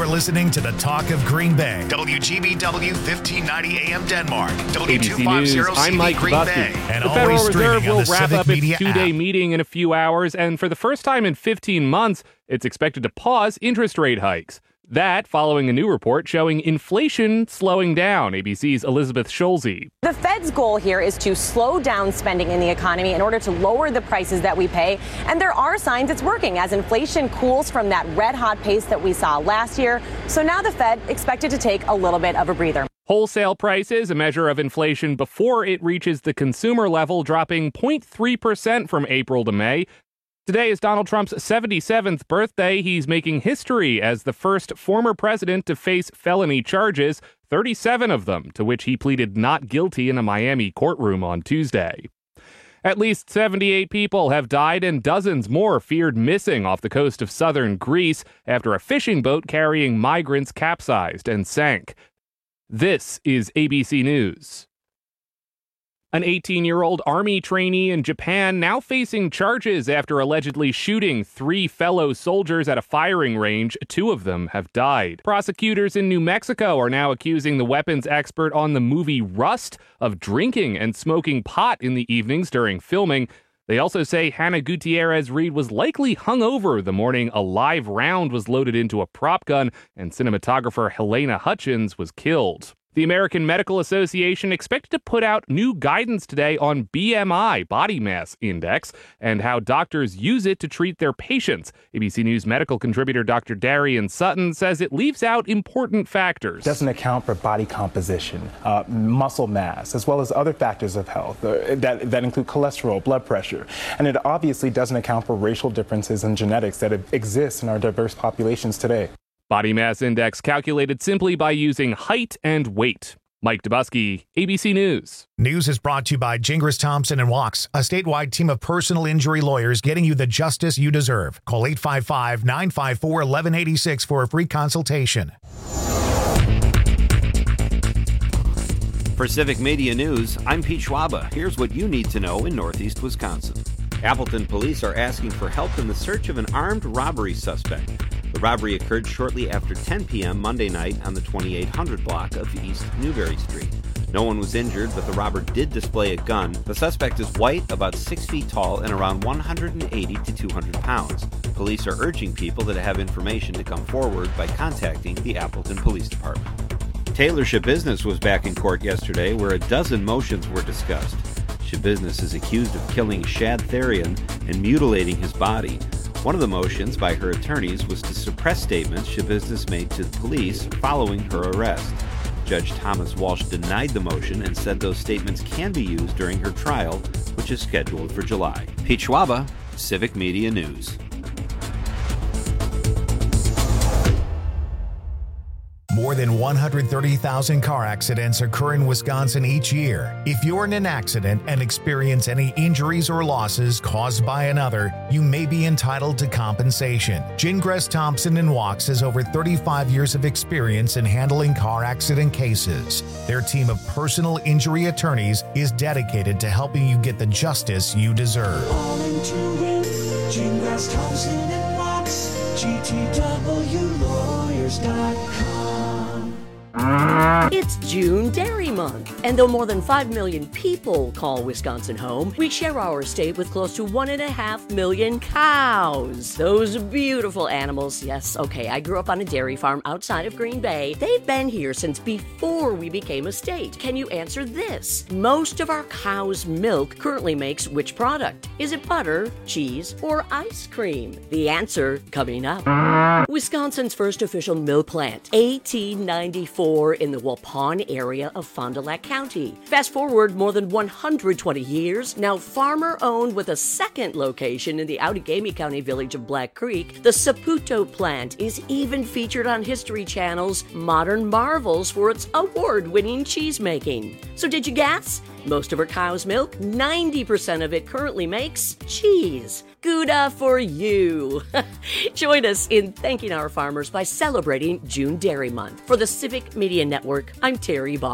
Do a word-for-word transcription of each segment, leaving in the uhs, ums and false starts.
You're listening to the Talk of Green Bay. W G B W fifteen ninety A M Denmark. W A B C News, I'm Mike Green Busby. Bay. And the Federal Reserve will wrap Civic up Media its two-day app. meeting in a few hours, and for the first time in fifteen months, it's expected to pause interest rate hikes. That following a new report showing inflation slowing down. A B C's Elizabeth Schulze. The Fed's goal here is to slow down spending in the economy in order to lower the prices that we pay. And there are signs it's working as inflation cools from that red hot pace that we saw last year. So now the Fed expected to take a little bit of a breather. Wholesale prices, a measure of inflation before it reaches the consumer level, dropping zero point three percent from April to May. Today is Donald Trump's seventy-seventh birthday. He's making history as the first former president to face felony charges, thirty-seven of them, to which he pleaded not guilty in a Miami courtroom on Tuesday. At least seventy-eight people have died and dozens more feared missing off the coast of southern Greece after a fishing boat carrying migrants capsized and sank. This is A B C News. An eighteen-year-old Army trainee in Japan now facing charges after allegedly shooting three fellow soldiers at a firing range. Two of them have died. Prosecutors in New Mexico are now accusing the weapons expert on the movie Rust of drinking and smoking pot in the evenings during filming. They also say Hannah Gutierrez Reed was likely hungover the morning a live round was loaded into a prop gun and cinematographer Helena Hutchins was killed. The American Medical Association expected to put out new guidance today on B M I, body mass index, and how doctors use it to treat their patients. A B C News medical contributor Doctor Darian Sutton says it leaves out important factors. It doesn't account for body composition, uh, muscle mass, as well as other factors of health uh, that, that include cholesterol, blood pressure. And it obviously doesn't account for racial differences in genetics that exist in our diverse populations today. Body mass index calculated simply by using height and weight. Mike Dubusky, A B C News. News is brought to you by Gingras Thompson and Walks, a statewide team of personal injury lawyers getting you the justice you deserve. Call eight five five, nine five four, one one eight six for a free consultation. For Civic Media News, I'm Pete Schwaba. Here's what you need to know in Northeast Wisconsin. Appleton police are asking for help in the search of an armed robbery suspect. The robbery occurred shortly after ten p.m. Monday night on the twenty-eight hundred block of East Newberry Street. No one was injured, but the robber did display a gun. The suspect is white, about six feet tall, and around one hundred eighty to two hundred pounds. Police are urging people that have information to come forward by contacting the Appleton Police Department. Taylor Shabusiness was back in court yesterday, where a dozen motions were discussed. Shabusiness is accused of killing Shad Therian and mutilating his body. One of the motions by her attorneys was to suppress statements Shabusiness made to the police following her arrest. Judge Thomas Walsh denied the motion and said those statements can be used during her trial, which is scheduled for July. Pete Schwaba, Civic Media News. More than one hundred thirty thousand car accidents occur in Wisconsin each year. If you're in an accident and experience any injuries or losses caused by another, you may be entitled to compensation. Gingras Thompson and Walks has over thirty-five years of experience in handling car accident cases. Their team of personal injury attorneys is dedicated to helping you get the justice you deserve. All into it, Gingras Thompson and Walks, G T W lawyers dot com. It's June Dairy Month, and though more than five million people call Wisconsin home, we share our state with close to one and a half million cows. Those beautiful animals. Yes, okay, I grew up on a dairy farm outside of Green Bay. They've been here since before we became a state. Can you answer this? Most of our cow's milk currently makes which product? Is it butter, cheese, or ice cream? The answer coming up. Wisconsin's first official milk plant, eighteen ninety-four in the Waupun area of Fond du Lac County. Fast forward more than one hundred twenty years, now farmer-owned with a second location in the Outagamie County village of Black Creek, the Saputo plant is even featured on History Channel's Modern Marvels for its award-winning cheese-making. So did you guess? Most of our cow's milk, ninety percent of it currently makes cheese. Gouda for you. Join us in thanking our farmers by celebrating June Dairy Month. For the Civic Media Network, I'm Terry Barr.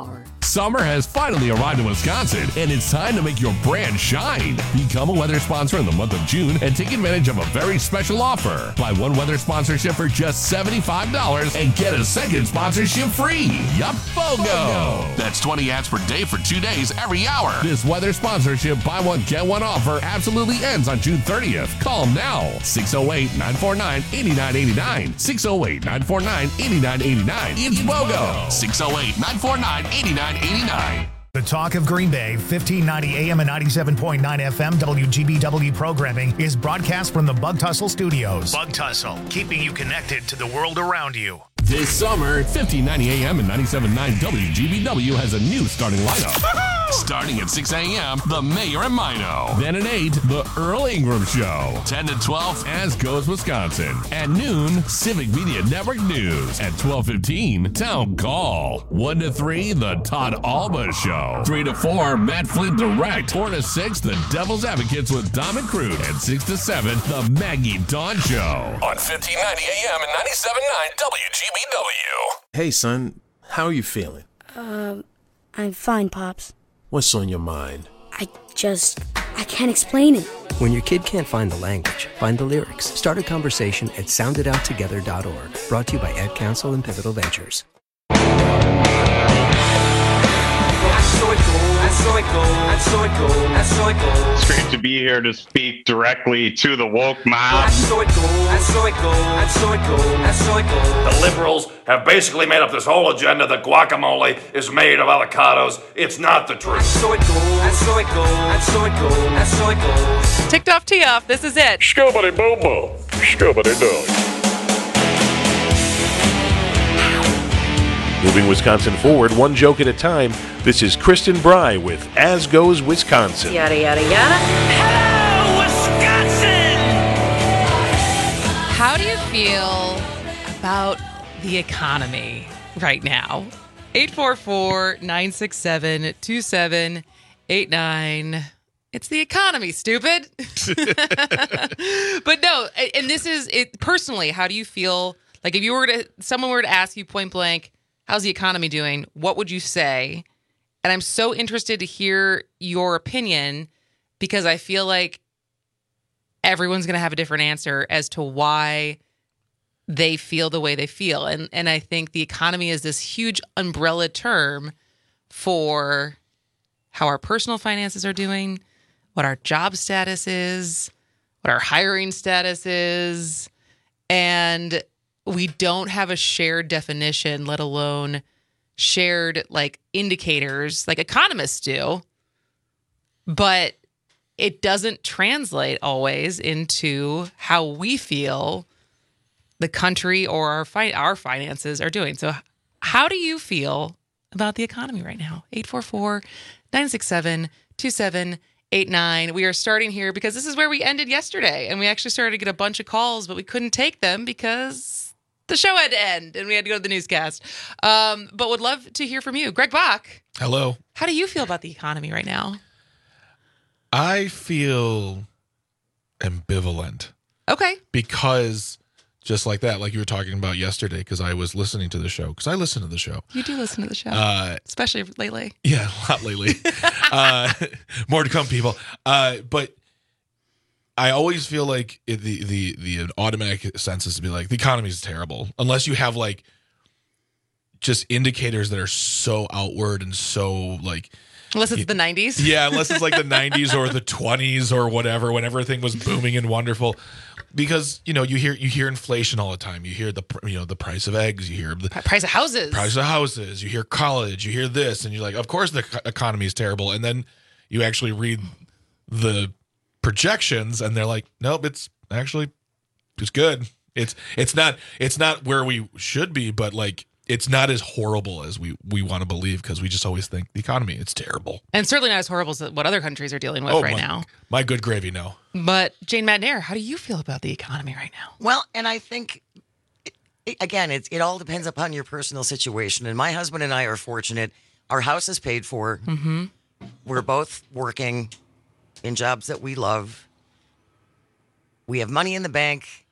Summer has finally arrived in Wisconsin, and it's time to make your brand shine. Become a weather sponsor in the month of June and take advantage of a very special offer. Buy one weather sponsorship for just seventy-five dollars and get a second sponsorship free. Yup, BOGO. That's twenty ads per day for two days every hour. This weather sponsorship buy one, get one offer absolutely ends on June thirtieth. Call now. six oh eight, nine four nine, eight nine eight nine. six oh eight, nine four nine, eight nine eight nine. It's BOGO. six oh eight, nine four nine, eight nine eight nine. The Talk of Green Bay, fifteen ninety A M and ninety-seven point nine F M W G B W programming is broadcast from the Bug Tussle Studios. Bug Tussle, keeping you connected to the world around you. This summer, fifteen ninety A M and ninety-seven point nine W G B W has a new starting lineup. Starting at six A M, The Mayor and Mino. Then at eight, The Earl Ingram Show. ten to twelve, As Goes Wisconsin. At noon, Civic Media Network News. At twelve fifteen, Town Call. one to three, The Todd Alba Show. three to four, Matt Flint Direct. four to six, The Devil's Advocates with Dom and Crude. And six to seven, The Maggie Dawn Show. On fifteen ninety A M and ninety-seven point nine W G B W. Hey, son. How are you feeling? Um, I'm fine, Pops. What's on your mind? I just... I can't explain it. When your kid can't find the language, find the lyrics. Start a conversation at sound it out together dot org. Brought to you by Ad Council and Pivotal Ventures. It's great to be here to speak directly to the woke mob. The liberals have basically made up this whole agenda that guacamole is made of avocados. It's not the truth. Ticked off, tee off. This is it. Scoobity boo boo. Scoobity doo. Moving Wisconsin forward, one joke at a time. This is Kristen Bry with As Goes Wisconsin. Yada, yada, yada. Hello, Wisconsin! How do you feel about the economy right now? eight four four, nine six seven, two seven eight nine. It's the economy, stupid. But no, and this is it personally. How do you feel? Like if you were to, someone were to ask you point blank, how's the economy doing? What would you say? And I'm so interested to hear your opinion because I feel like everyone's going to have a different answer as to why they feel the way they feel. And and I think the economy is this huge umbrella term for how our personal finances are doing, what our job status is, what our hiring status is, and we don't have a shared definition, let alone shared like indicators like economists do, but it doesn't translate always into how we feel the country or our fi- our finances are doing. So how do you feel about the economy right now? eight four four, nine six seven, two seven eight nine. We are starting here because this is where we ended yesterday, and we actually started to get a bunch of calls, but we couldn't take them because the show had to end and we had to go to the newscast. Um, but would love to hear from you. Greg Bach. Hello. How do you feel about the economy right now? I feel ambivalent. Okay. Because just like that, like you were talking about yesterday, because I was listening to the show, because I listen to the show. You do listen to the show. Uh, especially lately. Yeah, a lot lately. uh, more to come, people. Uh, but I always feel like it, the the the automatic sense is to be like the economy is terrible unless you have like just indicators that are so outward and so like unless it's the nineties. Yeah, unless it's like the nineties or the twenties or whatever when everything was booming and wonderful. Because you know you hear you hear inflation all the time. You hear the you know the price of eggs. You hear the price of houses. Price of houses. You hear college. You hear this, and you're like, of course the economy is terrible. And then you actually read the projections and they're like, nope, it's actually it's good. It's it's not it's not where we should be, but like it's not as horrible as we we want to believe because we just always think the economy it's terrible. And certainly not as horrible as what other countries are dealing with oh, right my, now. My good gravy, no. But Jane Madnair, how do you feel about the economy right now? Well, and I think it, again, it's it all depends upon your personal situation. And my husband and I are fortunate. Our house is paid for. Mm-hmm. We're both working in jobs that we love. We have money in the bank.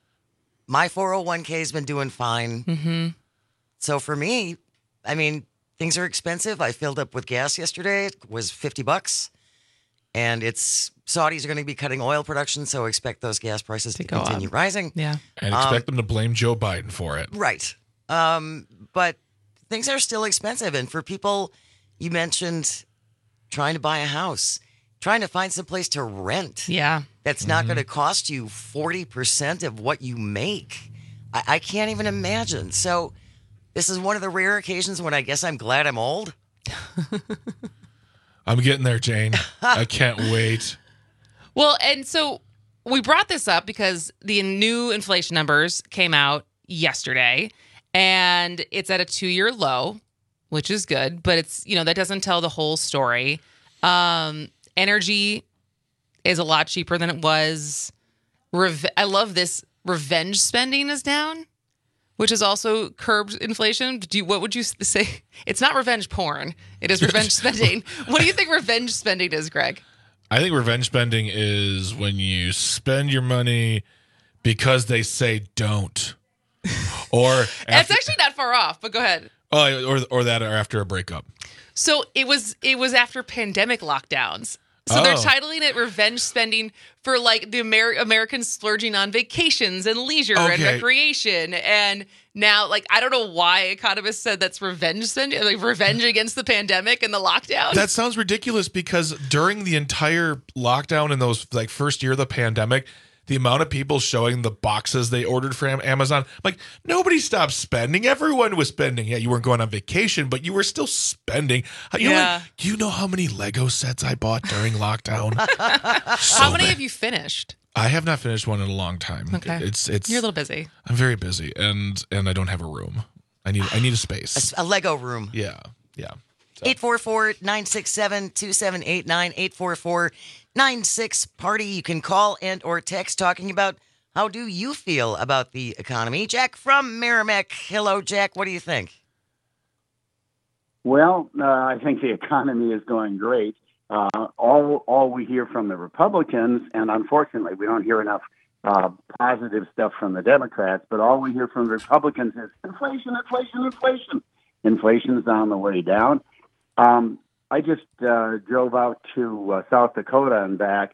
My four oh one k has been doing fine. Mm-hmm. So for me, I mean, things are expensive. I filled up with gas yesterday. It was fifty bucks. And it's Saudis are going to be cutting oil production, so expect those gas prices to, to continue up. rising. Yeah. And expect Um, them to blame Joe Biden for it. Right. Um, but things are still expensive. And for people, you mentioned trying to buy a house, trying to find some place to rent. Yeah. That's not going to cost you forty percent of what you make. I, I can't even imagine. So this is one of the rare occasions when I guess I'm glad I'm old. I'm getting there, Jane. I can't wait. Well, and so we brought this up because the new inflation numbers came out yesterday, and it's at a two-year low, which is good, but it's, you know, that doesn't tell the whole story. Um, energy is a lot cheaper than it was. Reve- I love this. Revenge spending is down, which has also curbed inflation. Do you, what would you say? It's not revenge porn. It is revenge spending. What do you think revenge spending is, Greg? I think revenge spending is when you spend your money because they say don't. Or It's actually not far off, but go ahead. Oh, or or that or after a breakup. So it was it was after pandemic lockdowns. So Oh. they're titling it revenge spending for like the Amer- Americans splurging on vacations and leisure and Okay. recreation. And now, like, I don't know why economists said that's revenge spending, like revenge against the pandemic and the lockdown. That sounds ridiculous because during the entire lockdown in those like first year of the pandemic, the amount of people showing the boxes they ordered from Amazon, like nobody stopped spending. Everyone was spending. Yeah, you weren't going on vacation, but you were still spending. You know, Yeah. like, do you know how many Lego sets I bought during lockdown? So How many many. have you finished? I have not finished one in a long time. Okay. It's it's You're a little busy. I'm very busy and and I don't have a room. I need I need a space. A Lego room. Yeah. Yeah. eight four four, nine six seven, two seven eight nine, eight four four, nine six party. You can call and or text talking about how do you feel about the economy. Jack from Merrimack. Hello, Jack. What do you think? Well, uh, I think the economy is going great. Uh, all all we hear from the Republicans, and unfortunately we don't hear enough uh, positive stuff from the Democrats, but all we hear from the Republicans is inflation, inflation, inflation. Inflation's on the way down. Um, I just uh, drove out to uh, South Dakota and back,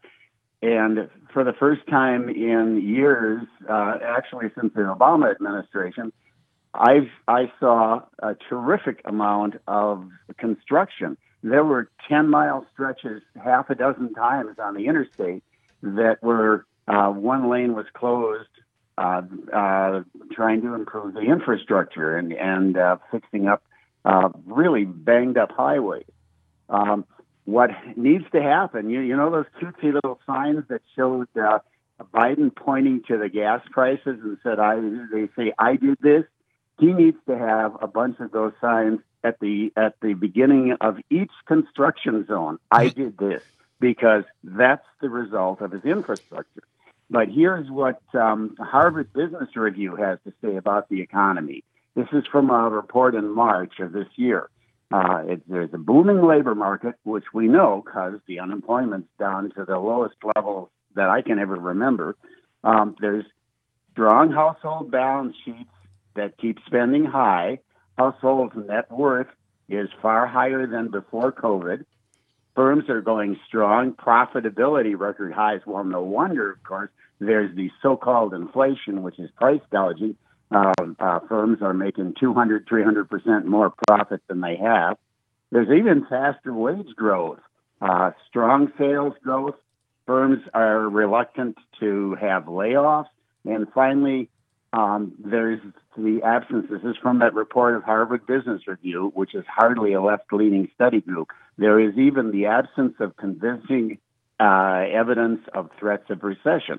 and for the first time in years, uh, actually since the Obama administration, I've, I saw a terrific amount of construction. There were ten-mile stretches half a dozen times on the interstate that were, uh, one lane was closed, uh, uh, trying to improve the infrastructure and, and uh, fixing up uh, really banged-up highways. Um, what needs to happen, you, you know those cutesy little signs that showed uh, Biden pointing to the gas prices and said, "I." They say, "I did this." He needs to have a bunch of those signs at the at the beginning of each construction zone. I did this, because that's the result of his infrastructure. But here's what um, Harvard Business Review has to say about the economy. This is from a report in March of this year. Uh, it, there's a booming labor market, which we know because the unemployment's down to the lowest level that I can ever remember. Um, there's strong household balance sheets that keep spending high. Households' net worth is far higher than before COVID. Firms are going strong. Profitability record highs. Well, no wonder, of course, there's the so-called inflation, which is price gouging. Uh, uh, firms are making two hundred, three hundred percent more profit than they have. There's even faster wage growth, uh, strong sales growth. Firms are reluctant to have layoffs. And finally, um, there's the absence. This is from that report of Harvard Business Review, which is hardly a left-leaning study group. There is even the absence of convincing uh, evidence of threats of recession.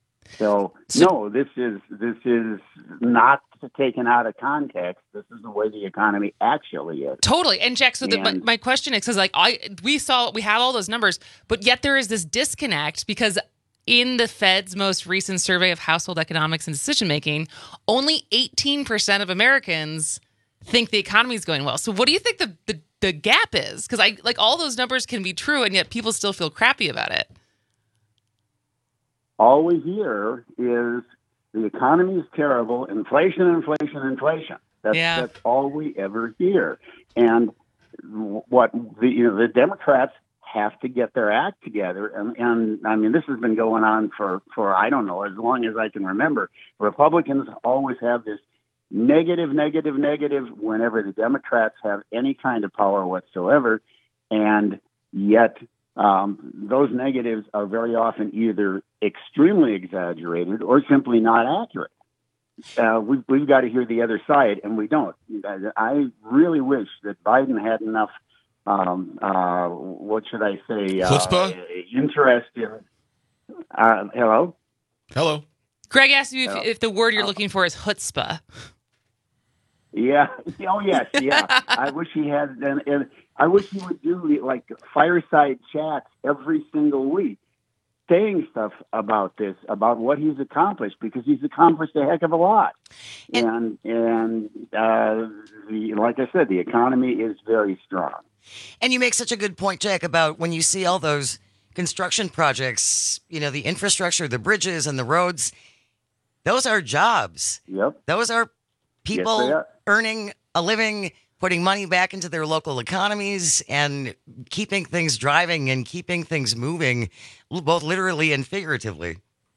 So, no, this is this is not taken out of context. This is the way the economy actually is. Totally. And Jack, so the, my, And- my question is, because like I, we saw, we have all those numbers, but yet there is this disconnect because in the Fed's most recent survey of household economics and decision making, only eighteen percent of Americans think the economy is going well. So what do you think the, the, the gap is? Because I like all those numbers can be true, and yet people still feel crappy about it. All we hear is the economy is terrible, inflation, inflation, inflation. That's, Yeah. that's all we ever hear. And what the you know the Democrats have to get their act together. And, and I mean, this has been going on for, for, I don't know, as long as I can remember. Republicans always have this negative, negative, negative whenever the Democrats have any kind of power whatsoever. And yet um, those negatives are very often either extremely exaggerated or simply not accurate. Uh, we've, we've got to hear the other side, and we don't. I really wish that Biden had enough Um, uh, what should I say? Uh, Chutzpah? Interest in. Uh, hello? Hello. Greg asked you if, Hello? if the word you're looking for is chutzpah. Yeah. Oh, yes. Yeah. I wish he had. And, and I wish he would do like fireside chats every single week, saying stuff about this, about what he's accomplished, because he's accomplished a heck of a lot. And and uh, the, like I said, the economy is very strong. And you make such a good point, Jack, about when you see all those construction projects, you know, the infrastructure, the bridges and the roads, those are jobs. Yep. Those are people Yes, they are. earning a living, putting money back into their local economies and keeping things driving and keeping things moving, both literally and figuratively.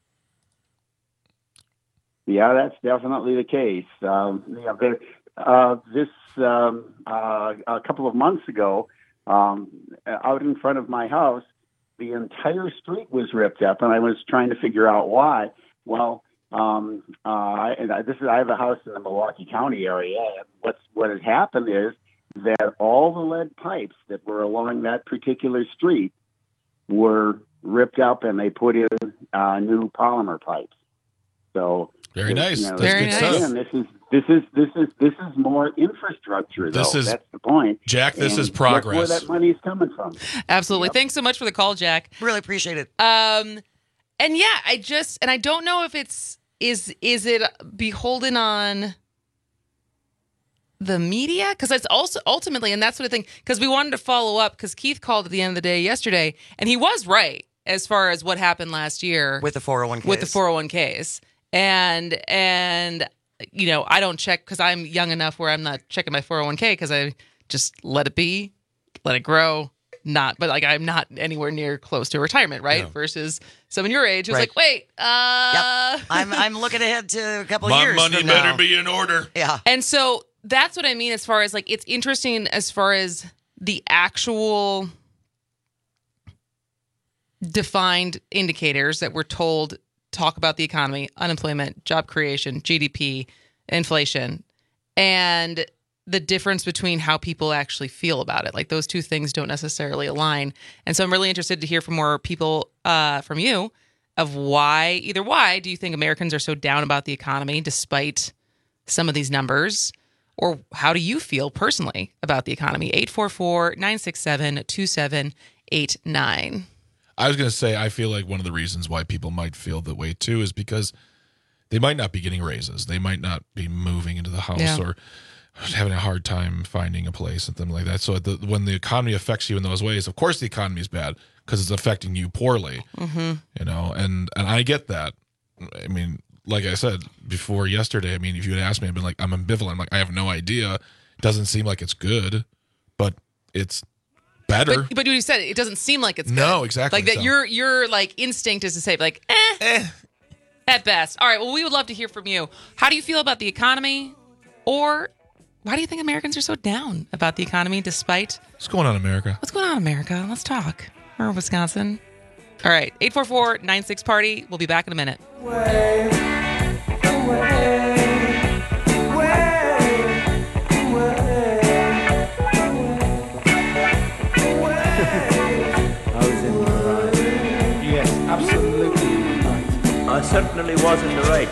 Yeah, that's definitely the case. Um, yeah, there, uh, this um, uh, a couple of months ago, um, out in front of my house, the entire street was ripped up, and I was trying to figure out why. Well, um, uh, I, and I, this is I have a house in the Milwaukee County area. What's what has happened is that all the lead pipes that were along that particular street were ripped up, and they put in uh, new polymer pipes. So very nice. You know, That's very good nice. stuff. Again, this is this is this is this is more infrastructure. Though. This is- That's the point, Jack, this And is look progress. Where that money is coming from? Absolutely. Yep. Thanks so much for the call, Jack. Really appreciate it. Um, and yeah, I just and I don't know if it's is is it beholden on the media, because it's also ultimately, and that's what I think, because we wanted to follow up because Keith called at the end of the day yesterday, and he was right as far as what happened last year With the four oh one k. with the four oh one k's, and and you know I don't check because I'm young enough where I'm not checking my four oh one k because I just let it be, let it grow. Not, but like I'm not anywhere near close to retirement, right? Yeah. Versus someone your age who's Right. like, wait, uh, Yep. I'm I'm looking ahead to a couple of My years money from better now. be in order. Yeah. and so that's what I mean as far as like it's interesting as far as the actual defined indicators that we're told talk about the economy, unemployment, job creation, G D P, inflation, and the difference between how people actually feel about it. Like those two things don't necessarily align. And so I'm really interested to hear from more people uh, from you of why, either why do you think Americans are so down about the economy despite some of these numbers, or how do you feel personally about the economy? eight four four, nine six seven, two seven eight nine. I was going to say, I feel like one of the reasons why people might feel that way too is because they might not be getting raises. They might not be moving into the house Yeah. or having a hard time finding a place and things like that. So the, when the economy affects you in those ways, of course the economy is bad because it's affecting you poorly, Mm-hmm. you know, and, and I get that. I mean, like I said before yesterday, I mean, if you had asked me, I'd been like, I'm ambivalent. I'm like, I have no idea. It doesn't seem like it's good, but it's better. But, but you said it doesn't seem like it's good. No, exactly. Like that So- your your like instinct is to say like eh, Eh. at best. All right, well we would love to hear from you. How do you feel about the economy, or why do you think Americans are so down about the economy despite What's going on, America? what's going on in America? Let's talk. Or Wisconsin. All right, eight four four, nine six party. We'll be back in a minute. I was in the right. Yes, absolutely right. I certainly was in the right.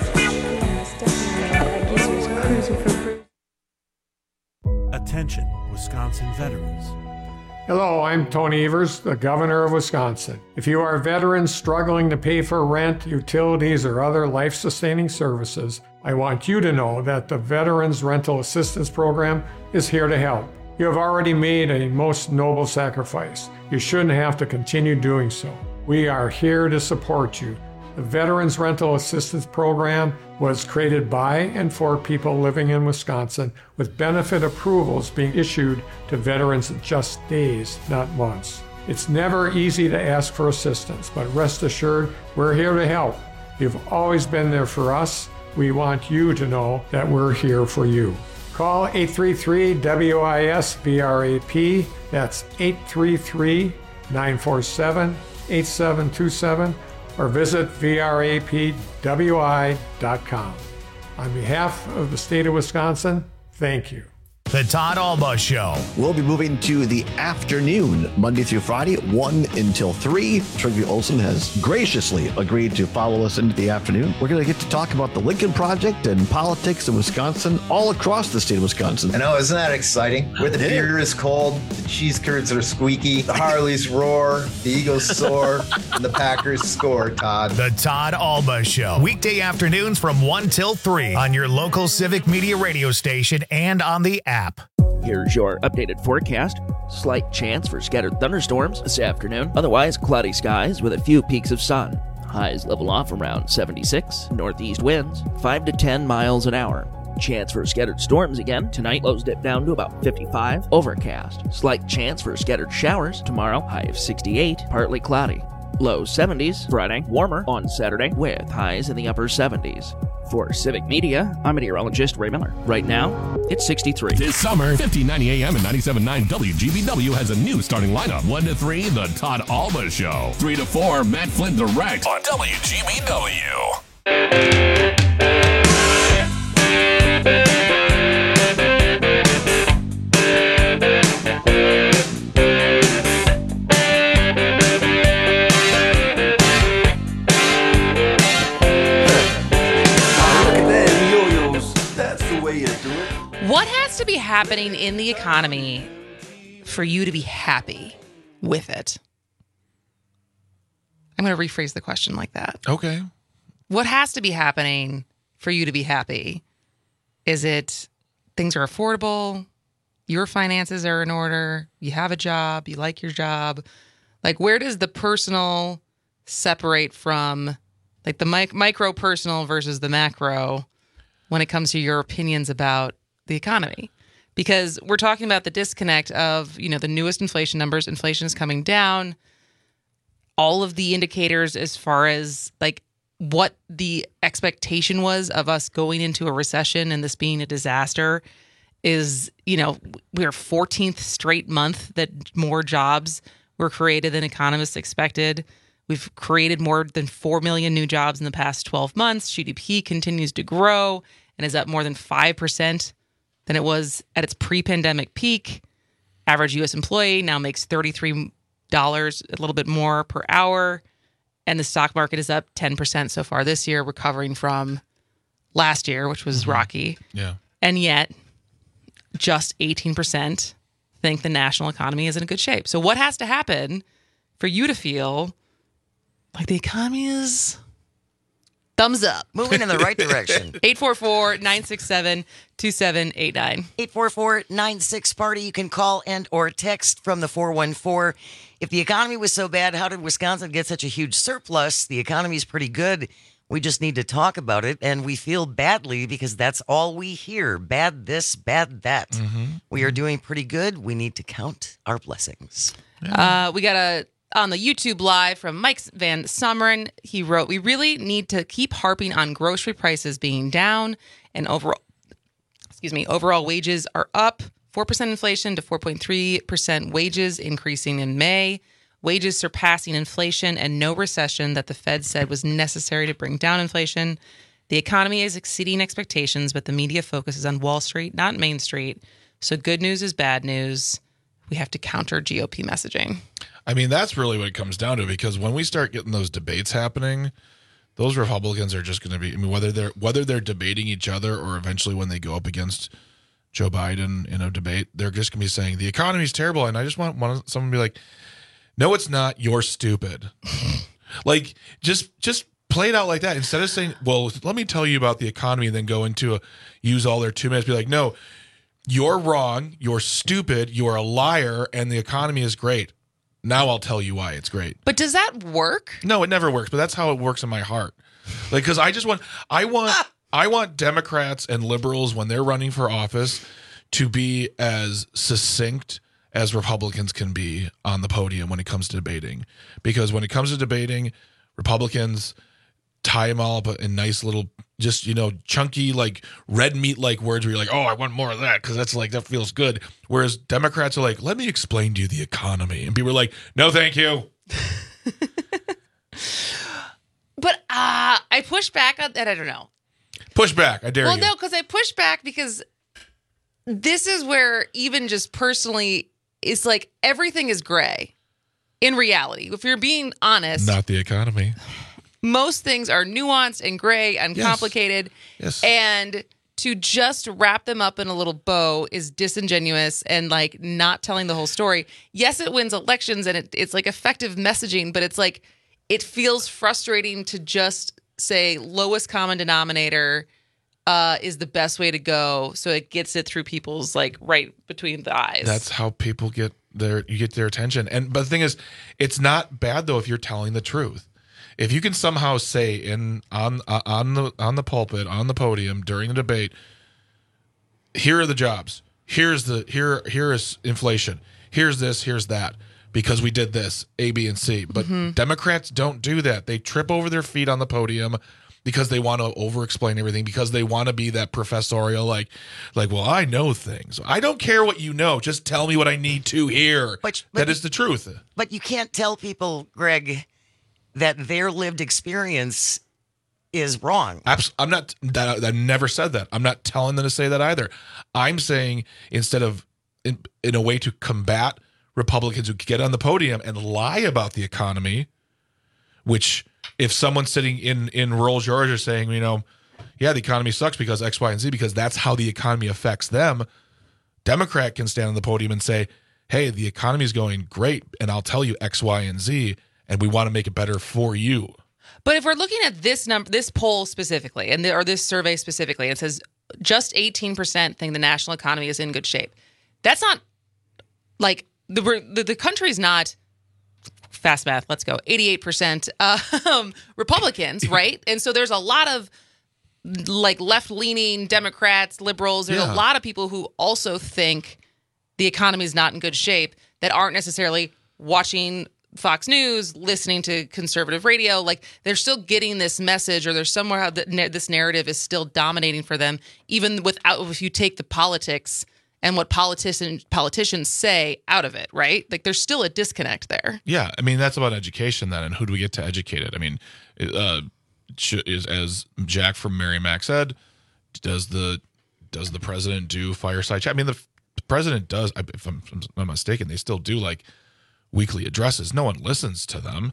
Attention, Wisconsin veterans. Hello, I'm Tony Evers, the governor of Wisconsin. If you are a veteran struggling to pay for rent, utilities, or other life-sustaining services, I want you to know that the Veterans Rental Assistance Program is here to help. You have already made a most noble sacrifice. You shouldn't have to continue doing so. We are here to support you. The Veterans Rental Assistance Program was created by and for people living in Wisconsin, with benefit approvals being issued to veterans in just days, not months. It's never easy to ask for assistance, but rest assured, we're here to help. You've always been there for us. We want you to know that we're here for you. Call eight three three W I S V R A P. That's eight three three, nine four seven, eight seven two seven, or visit V R A P W I dot com. On behalf of the state of Wisconsin, thank you. The Todd Alba Show. We'll be moving to the afternoon, Monday through Friday, one until three. Trygve Olsen has graciously agreed to follow us into the afternoon. We're going to get to talk about the Lincoln Project and politics in Wisconsin, all across the state of Wisconsin. I know, isn't that exciting? Where the beer is cold, the cheese curds are squeaky, the Harleys roar, the Eagles soar, and the Packers score, Todd. The Todd Alba Show. Weekday afternoons from one till three on your local Civic Media radio station and on the app. Here's your updated forecast. Slight chance for scattered thunderstorms this afternoon. Otherwise, cloudy skies with a few peaks of sun. Highs level off around seventy-six. Northeast winds five to ten miles an hour. Chance for scattered storms again. Tonight, lows dip down to about fifty-five. Overcast. Slight chance for scattered showers tomorrow. High of sixty-eight. Partly cloudy. Low seventies. Friday, warmer on Saturday with highs in the upper seventies. For Civic Media, I'm meteorologist Ray Miller. Right now, it's sixty-three. This summer, fifteen ninety A M and ninety-seven point nine W G B W has a new starting lineup. one to three, The Todd Alba Show. three to four, Matt Flynn Direct on W G B W. What has to be happening in the economy for you to be happy with it? I'm going to rephrase the question like that. Okay. What has to be happening for you to be happy? Is it things are affordable, your finances are in order, you have a job, you like your job? Like, where does the personal separate from, like, the mic- micro personal versus the macro when it comes to your opinions about the economy? Because we're talking about the disconnect of, you know, the newest inflation numbers. Inflation is coming down. All of the indicators as far as like what the expectation was of us going into a recession and this being a disaster is, you know, we're fourteenth straight month that more jobs were created than economists expected. We've created more than four million new jobs in the past twelve months. G D P continues to grow and is up more than five percent than it was at its pre-pandemic peak. Average U S employee now makes thirty-three dollars, a little bit more per hour. And the stock market is up ten percent so far this year, recovering from last year, which was mm-hmm. rocky. Yeah. And yet, just eighteen percent think the national economy is in good shape. So what has to happen for you to feel like the economy is thumbs up, moving in the right direction? eight four four, nine six seven, two seven eight nine. eight four four, nine six, party. You can call and or text from the four one four. If the economy was so bad, how did Wisconsin get such a huge surplus? The economy's pretty good. We just need to talk about it, and we feel badly because that's all we hear. Bad this, bad that. Mm-hmm. We are doing pretty good. We need to count our blessings. Yeah. Uh, we got a on the YouTube live from Mike Van Summeren. He wrote, "We really need to keep harping on grocery prices being down and overall, excuse me, overall wages are up. four percent inflation to four point three percent wages increasing in May. Wages surpassing inflation and no recession that the Fed said was necessary to bring down inflation. The economy is exceeding expectations, but the media focuses on Wall Street, not Main Street. So good news is bad news. We have to counter G O P messaging." I mean, that's really what it comes down to, because when we start getting those debates happening, those Republicans are just going to be, I mean, whether they're whether they're debating each other or eventually when they go up against Joe Biden in a debate, they're just going to be saying, the economy's terrible. And I just want, want someone to be like, no, it's not. You're stupid. Like, just just play it out like that. Instead of saying, well, let me tell you about the economy and then go into a, use all their two minutes, be like, no, you're wrong. You're stupid. You're a liar. And the economy is great. Now I'll tell you why it's great. But does that work? No, it never works, but that's how it works in my heart. Like, because I just want, I want, I want Democrats and liberals when they're running for office to be as succinct as Republicans can be on the podium when it comes to debating. Because when it comes to debating, Republicans tie them all up in nice little, just, you know, chunky, like red meat like words where you're like, oh, I want more of that because that's like, that feels good. Whereas Democrats are like, let me explain to you the economy. And people are like, no, thank you. But uh, I push back on that. I don't know. Push back. I dare well, you. Well, no, because I push back because this is where even just personally, it's like everything is gray in reality. If you're being honest. Not the economy. Most things are nuanced and gray and Yes. complicated. Yes. And to just wrap them up in a little bow is disingenuous and like not telling the whole story. Yes, it wins elections and it, it's like effective messaging, but it's like it feels frustrating to just say lowest common denominator uh, is the best way to go. So it gets it through people's like right between the eyes. That's how people get their, you get their attention. And, but the thing is, it's not bad though if you're telling the truth. If you can somehow say in on uh, on the on the pulpit, on the podium during the debate, here are the jobs. Here's the here here is inflation. Here's this, here's that. Because we did this, A, B, and C. But Mm-hmm. Democrats don't do that. They trip over their feet on the podium because they want to over-explain everything, because they want to be that professorial, like, like, well, I know things. I don't care what you know. Just tell me what I need to hear. But, but that is the truth. But you can't tell people, Greg, that their lived experience is wrong. Abs- I'm not, that, I never said that. I'm not telling them to say that either. I'm saying instead of, in, in a way to combat Republicans who get on the podium and lie about the economy, which if someone's sitting in, in rural Georgia saying, you know, yeah, the economy sucks because X, Y, and Z, because that's how the economy affects them, Democrat can stand on the podium and say, hey, the economy is going great, and I'll tell you X, Y, and Z, and we want to make it better for you. But if we're looking at this number, this poll specifically, and the, or this survey specifically, it says just eighteen percent think the national economy is in good shape. That's not like the the, the country's not fast math. Let's go eighty-eight percent um, Republicans, right? And so there's a lot of like left leaning Democrats, liberals. There's Yeah. a lot of people who also think the economy is not in good shape that aren't necessarily watching Fox News, listening to conservative radio. Like they're still getting this message, or there's somewhere that na- this narrative is still dominating for them, even without, if you take the politics and what politicians politicians say out of it, right? Like there's still a disconnect there. Yeah, I mean, that's about education then, and who do we get to educate it? I mean, uh, is, as Jack from Merrimack said, does the does the president do fireside chat? I mean, the, the president does, if I'm, if I'm not mistaken, they still do like weekly addresses. No one listens to them.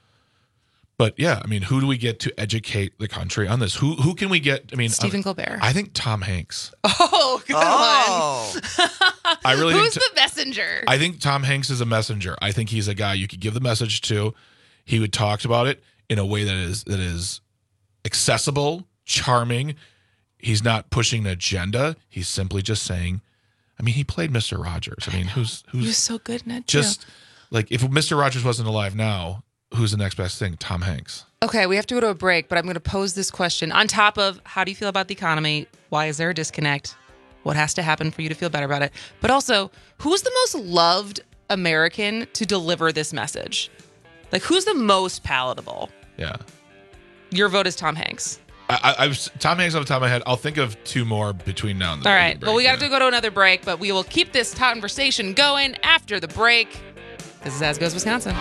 But yeah, I mean, who do we get to educate the country on this? Who who can we get? I mean, Stephen I, Colbert. I think Tom Hanks. Oh, good Oh. one. I really Who's think the messenger? I think Tom Hanks is a messenger. I think he's a guy you could give the message to. He would talk about it in a way that is that is accessible, charming. He's not pushing an agenda. He's simply just saying, I mean, he played Mister Rogers. I mean, who's who's He was so good in it, just like if Mister Rogers wasn't alive now, who's the next best thing? Tom Hanks. Okay, we have to go to a break, but I'm going to pose this question on top of how do you feel about the economy? Why is there a disconnect? What has to happen for you to feel better about it? But also, who's the most loved American to deliver this message? Like, who's the most palatable? Yeah. Your vote is Tom Hanks. I, I, I was Tom Hanks off the top of my head. I'll think of two more between now and then. All right. Well, we got to go to another break, but we will keep this conversation going after the break. This is As Goes Wisconsin.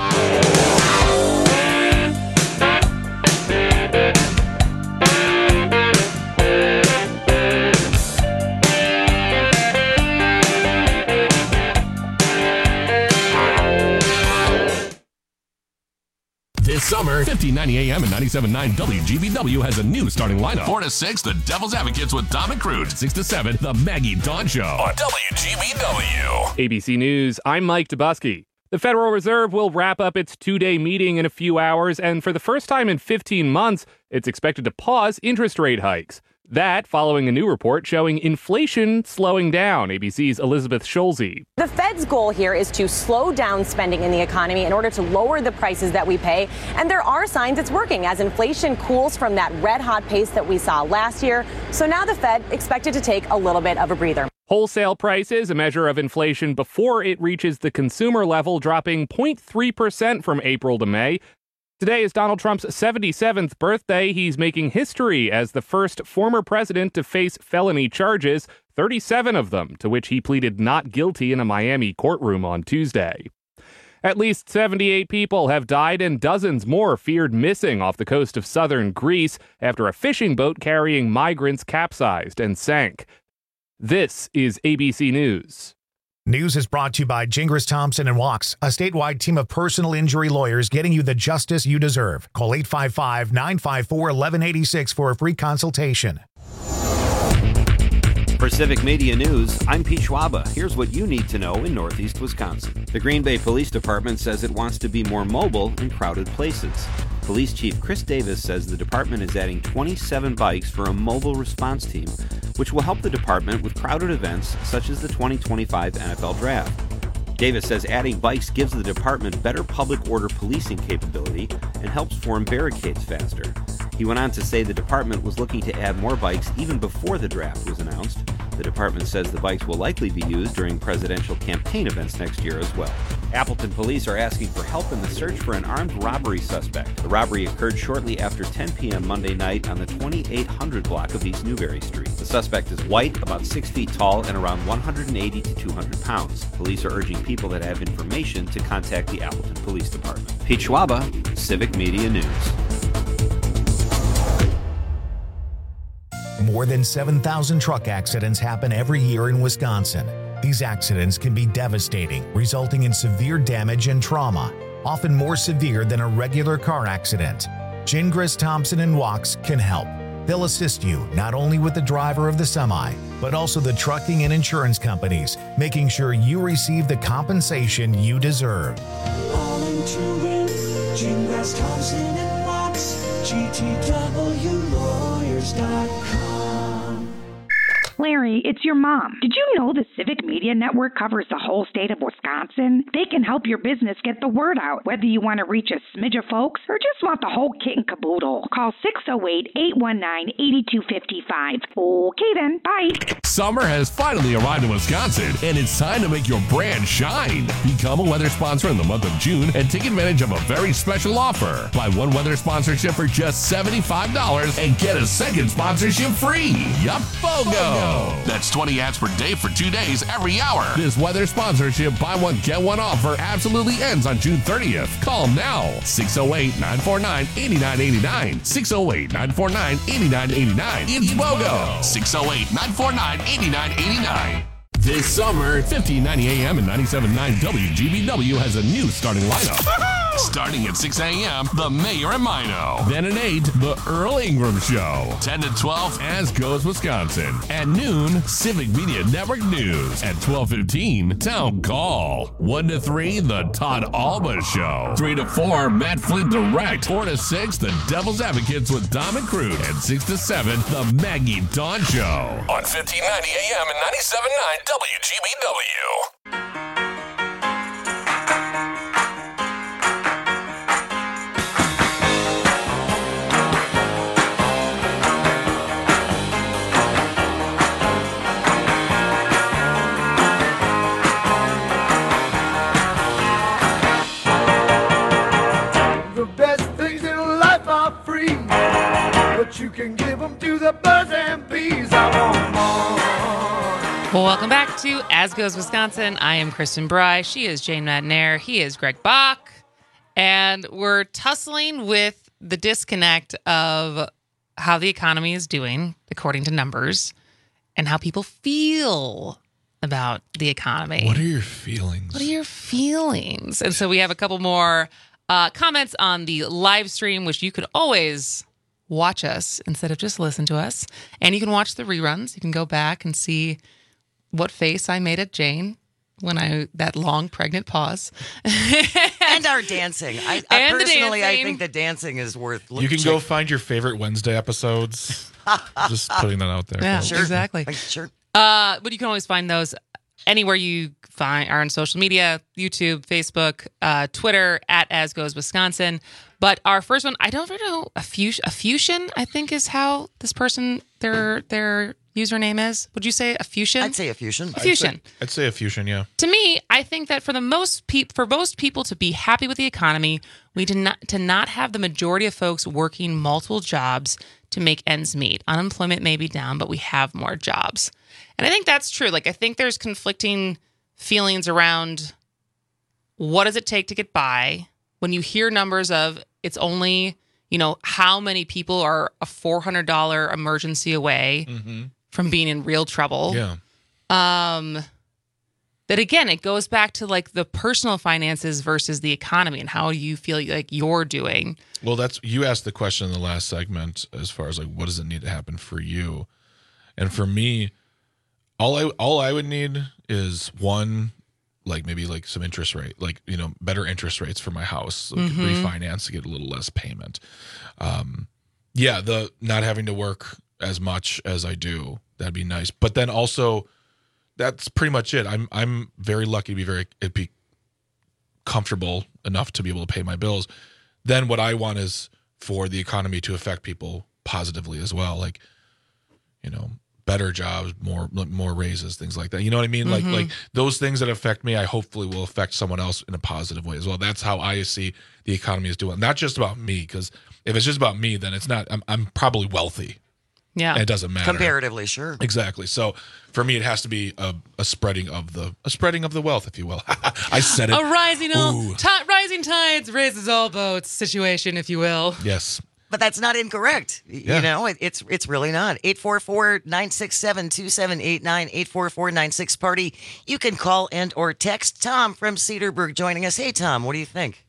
This summer, fifteen ninety A M and ninety-seven point nine W G B W has a new starting lineup. four to six, The Devil's Advocates with Dom and Crude. six to seven, The Maggie Dawn Show on W G B W. A B C News, I'm Mike Dubusky. The Federal Reserve will wrap up its two-day meeting in a few hours, and for the first time in fifteen months, it's expected to pause interest rate hikes. That following a new report showing inflation slowing down. A B C's Elizabeth Schulze. The Fed's goal here is to slow down spending in the economy in order to lower the prices that we pay. And there are signs it's working as inflation cools from that red-hot pace that we saw last year. So now the Fed expected to take a little bit of a breather. Wholesale prices, a measure of inflation before it reaches the consumer level, dropping zero point three percent from April to May. Today is Donald Trump's seventy-seventh birthday. He's making history as the first former president to face felony charges, thirty-seven of them, to which he pleaded not guilty in a Miami courtroom on Tuesday. At least seventy-eight people have died and dozens more feared missing off the coast of southern Greece after a fishing boat carrying migrants capsized and sank. This is A B C News. News is brought to you by Gingras Thompson and Wachs, a statewide team of personal injury lawyers getting you the justice you deserve. Call eight five five, nine five four, one one eight six for a free consultation. For Civic Media News, I'm Pete Schwaba. Here's what you need to know in Northeast Wisconsin. The Green Bay Police Department says it wants to be more mobile in crowded places. Police Chief Chris Davis says the department is adding twenty-seven bikes for a mobile response team, which will help the department with crowded events such as the twenty twenty-five N F L Draft. Davis says adding bikes gives the department better public order policing capability and helps form barricades faster. He went on to say the department was looking to add more bikes even before the draft was announced. The department says the bikes will likely be used during presidential campaign events next year as well. Appleton police are asking for help in the search for an armed robbery suspect. The robbery occurred shortly after ten p.m. Monday night on the twenty-eight hundred block of East Newberry Street. The suspect is white, about six feet tall, and around one hundred eighty to two hundred pounds. Police are urging people that have information to contact the Appleton Police Department. Pete Schwaba, Civic Media News. More than seven thousand truck accidents happen every year in Wisconsin. These accidents can be devastating, resulting in severe damage and trauma, often more severe than a regular car accident. Gingras Thompson and Wachs can help. They'll assist you not only with the driver of the semi, but also the trucking and insurance companies, making sure you receive the compensation you deserve. All into it, Gingras Thompson and Wachs, G T W lawyers dot com. Larry, it's your mom. Did you know the Civic Media Network covers the whole state of Wisconsin? They can help your business get the word out, whether you want to reach a smidge of folks or just want the whole kit and caboodle. Call six oh eight, eight one nine, eight two five five. Okay then, bye. Summer has finally arrived in Wisconsin, and it's time to make your brand shine. Become a weather sponsor in the month of June and take advantage of a very special offer. Buy one weather sponsorship for just seventy-five dollars and get a second sponsorship free. Yup, BOGO! That's twenty ads per day for two days every hour. This weather sponsorship buy one, get one offer absolutely ends on June thirtieth. Call now, six oh eight, nine four nine, eight nine eight nine, six oh eight, nine four nine, eight nine eight nine. It's BOGO, six oh eight, nine four nine, eight nine eight nine. This summer, fifteen ninety A M and ninety-seven point nine W G B W has a new starting lineup. Starting at six A M, The Mayor and Mino. Then at eight, The Earl Ingram Show. ten to twelve, As Goes Wisconsin. At noon, Civic Media Network News. At twelve fifteen, Town Call. one to three, The Todd Alba Show. three to four, Matt Flint Direct. four to six, The Devil's Advocates with Dom and Crude. And six to seven, The Maggie Dawn Show. On fifteen ninety A M and ninety-seven point nine W G B W. You can give them to the birds and bees. I want more. Well, welcome back to As Goes Wisconsin. I am Kristen Bry. She is Jane Madnair. He is Greg Bach. And we're tussling with the disconnect of how the economy is doing, according to numbers, and how people feel about the economy. What are your feelings? What are your feelings? And so we have a couple more uh, comments on the live stream, which you could always watch us instead of just listen to us. And you can watch the reruns. You can go back and see what face I made at Jane when I, that long pregnant pause. And and our dancing. I, I And the personally, I dancing. think the dancing is worth. You can go find your favorite Wednesday episodes. Just putting that out there. Yeah, folks. exactly. Sure. Uh, but you can always find those anywhere you find are on social media: YouTube, Facebook, uh, Twitter at As Goes Wisconsin. But our first one, I don't really know, a fusion, a fusion, I think is how this person their their username is. Would you say a fusion? I'd say a fusion. A fusion. I'd say, I'd say a fusion, yeah. To me, I think that for the most peop for most people to be happy with the economy, we do not to not have the majority of folks working multiple jobs to make ends meet. Unemployment may be down, but we have more jobs. And I think that's true. Like, I think there's conflicting feelings around what does it take to get by when you hear numbers of it's only, you know, how many people are a four hundred dollars emergency away Mm-hmm. from being in real trouble. Yeah. Um, that again, it goes back to like the personal finances versus the economy and how you feel like you're doing. Well, that's you asked the question in the last segment as far as like what does it need to happen for you, and for me, all I all I would need is one, like maybe like some interest rate, like you know better interest rates for my house, like Mhm. refinance to get a little less payment. Um, yeah, the not having to work as much as I do, that'd be nice. But then also, that's pretty much it. I'm I'm very lucky to be very be comfortable enough to be able to pay my bills. Then what I want is for the economy to affect people positively as well, like you know better jobs, more more raises, things like that. You know what I mean? Mhm. Like like those things that affect me, I hopefully will affect someone else in a positive way as well. That's how I see the economy is doing. Not just about me, because if it's just about me, then it's not. I'm I'm probably wealthy. Yeah, And it doesn't matter. Comparatively, sure. Exactly. So for me, it has to be a, a spreading of the a spreading of the wealth, if you will. I said it. A rising all, Ooh. ti- rising tides raises all boats situation, if you will. Yes. But that's not incorrect. Y- Yeah. You know, it, it's it's really not. eight four four, nine six seven, two seven eight nine, eight four four, nine six party. You can call and or text. Tom from Cedarburg joining us. Hey, Tom, what do you think?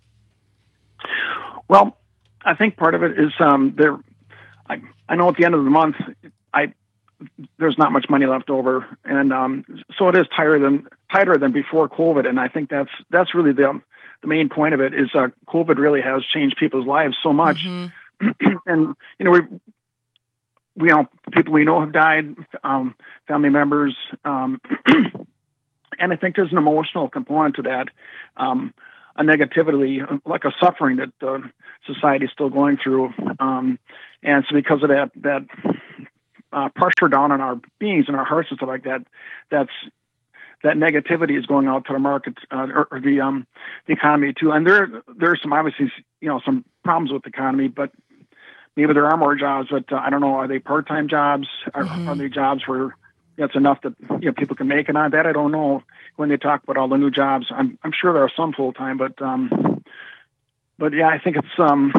Well, I think part of it is um, there. I, I know at the end of the month, I there's not much money left over, and um, so it is tighter than tighter than before COVID. And I think that's that's really the the main point of it is uh, COVID really has changed people's lives so much. And you know we we you know people we know have died, um, family members, um, and I think there's an emotional component to that. Um, a negativity, like a suffering that uh, society is still going through. Um, and so because of that, that uh, pressure down on our beings and our hearts and stuff like that, that's, that negativity is going out to the market uh, or, or the, um, the economy too. And there, there are some, obviously, you know, some problems with the economy, but maybe there are more jobs, but uh, I don't know, are they part-time jobs? Are, Mm-hmm. are they jobs where that's enough that you know people can make it on that? I don't know. When they talk about all the new jobs, I'm I'm sure there are some full time, but um, but yeah, I think it's um,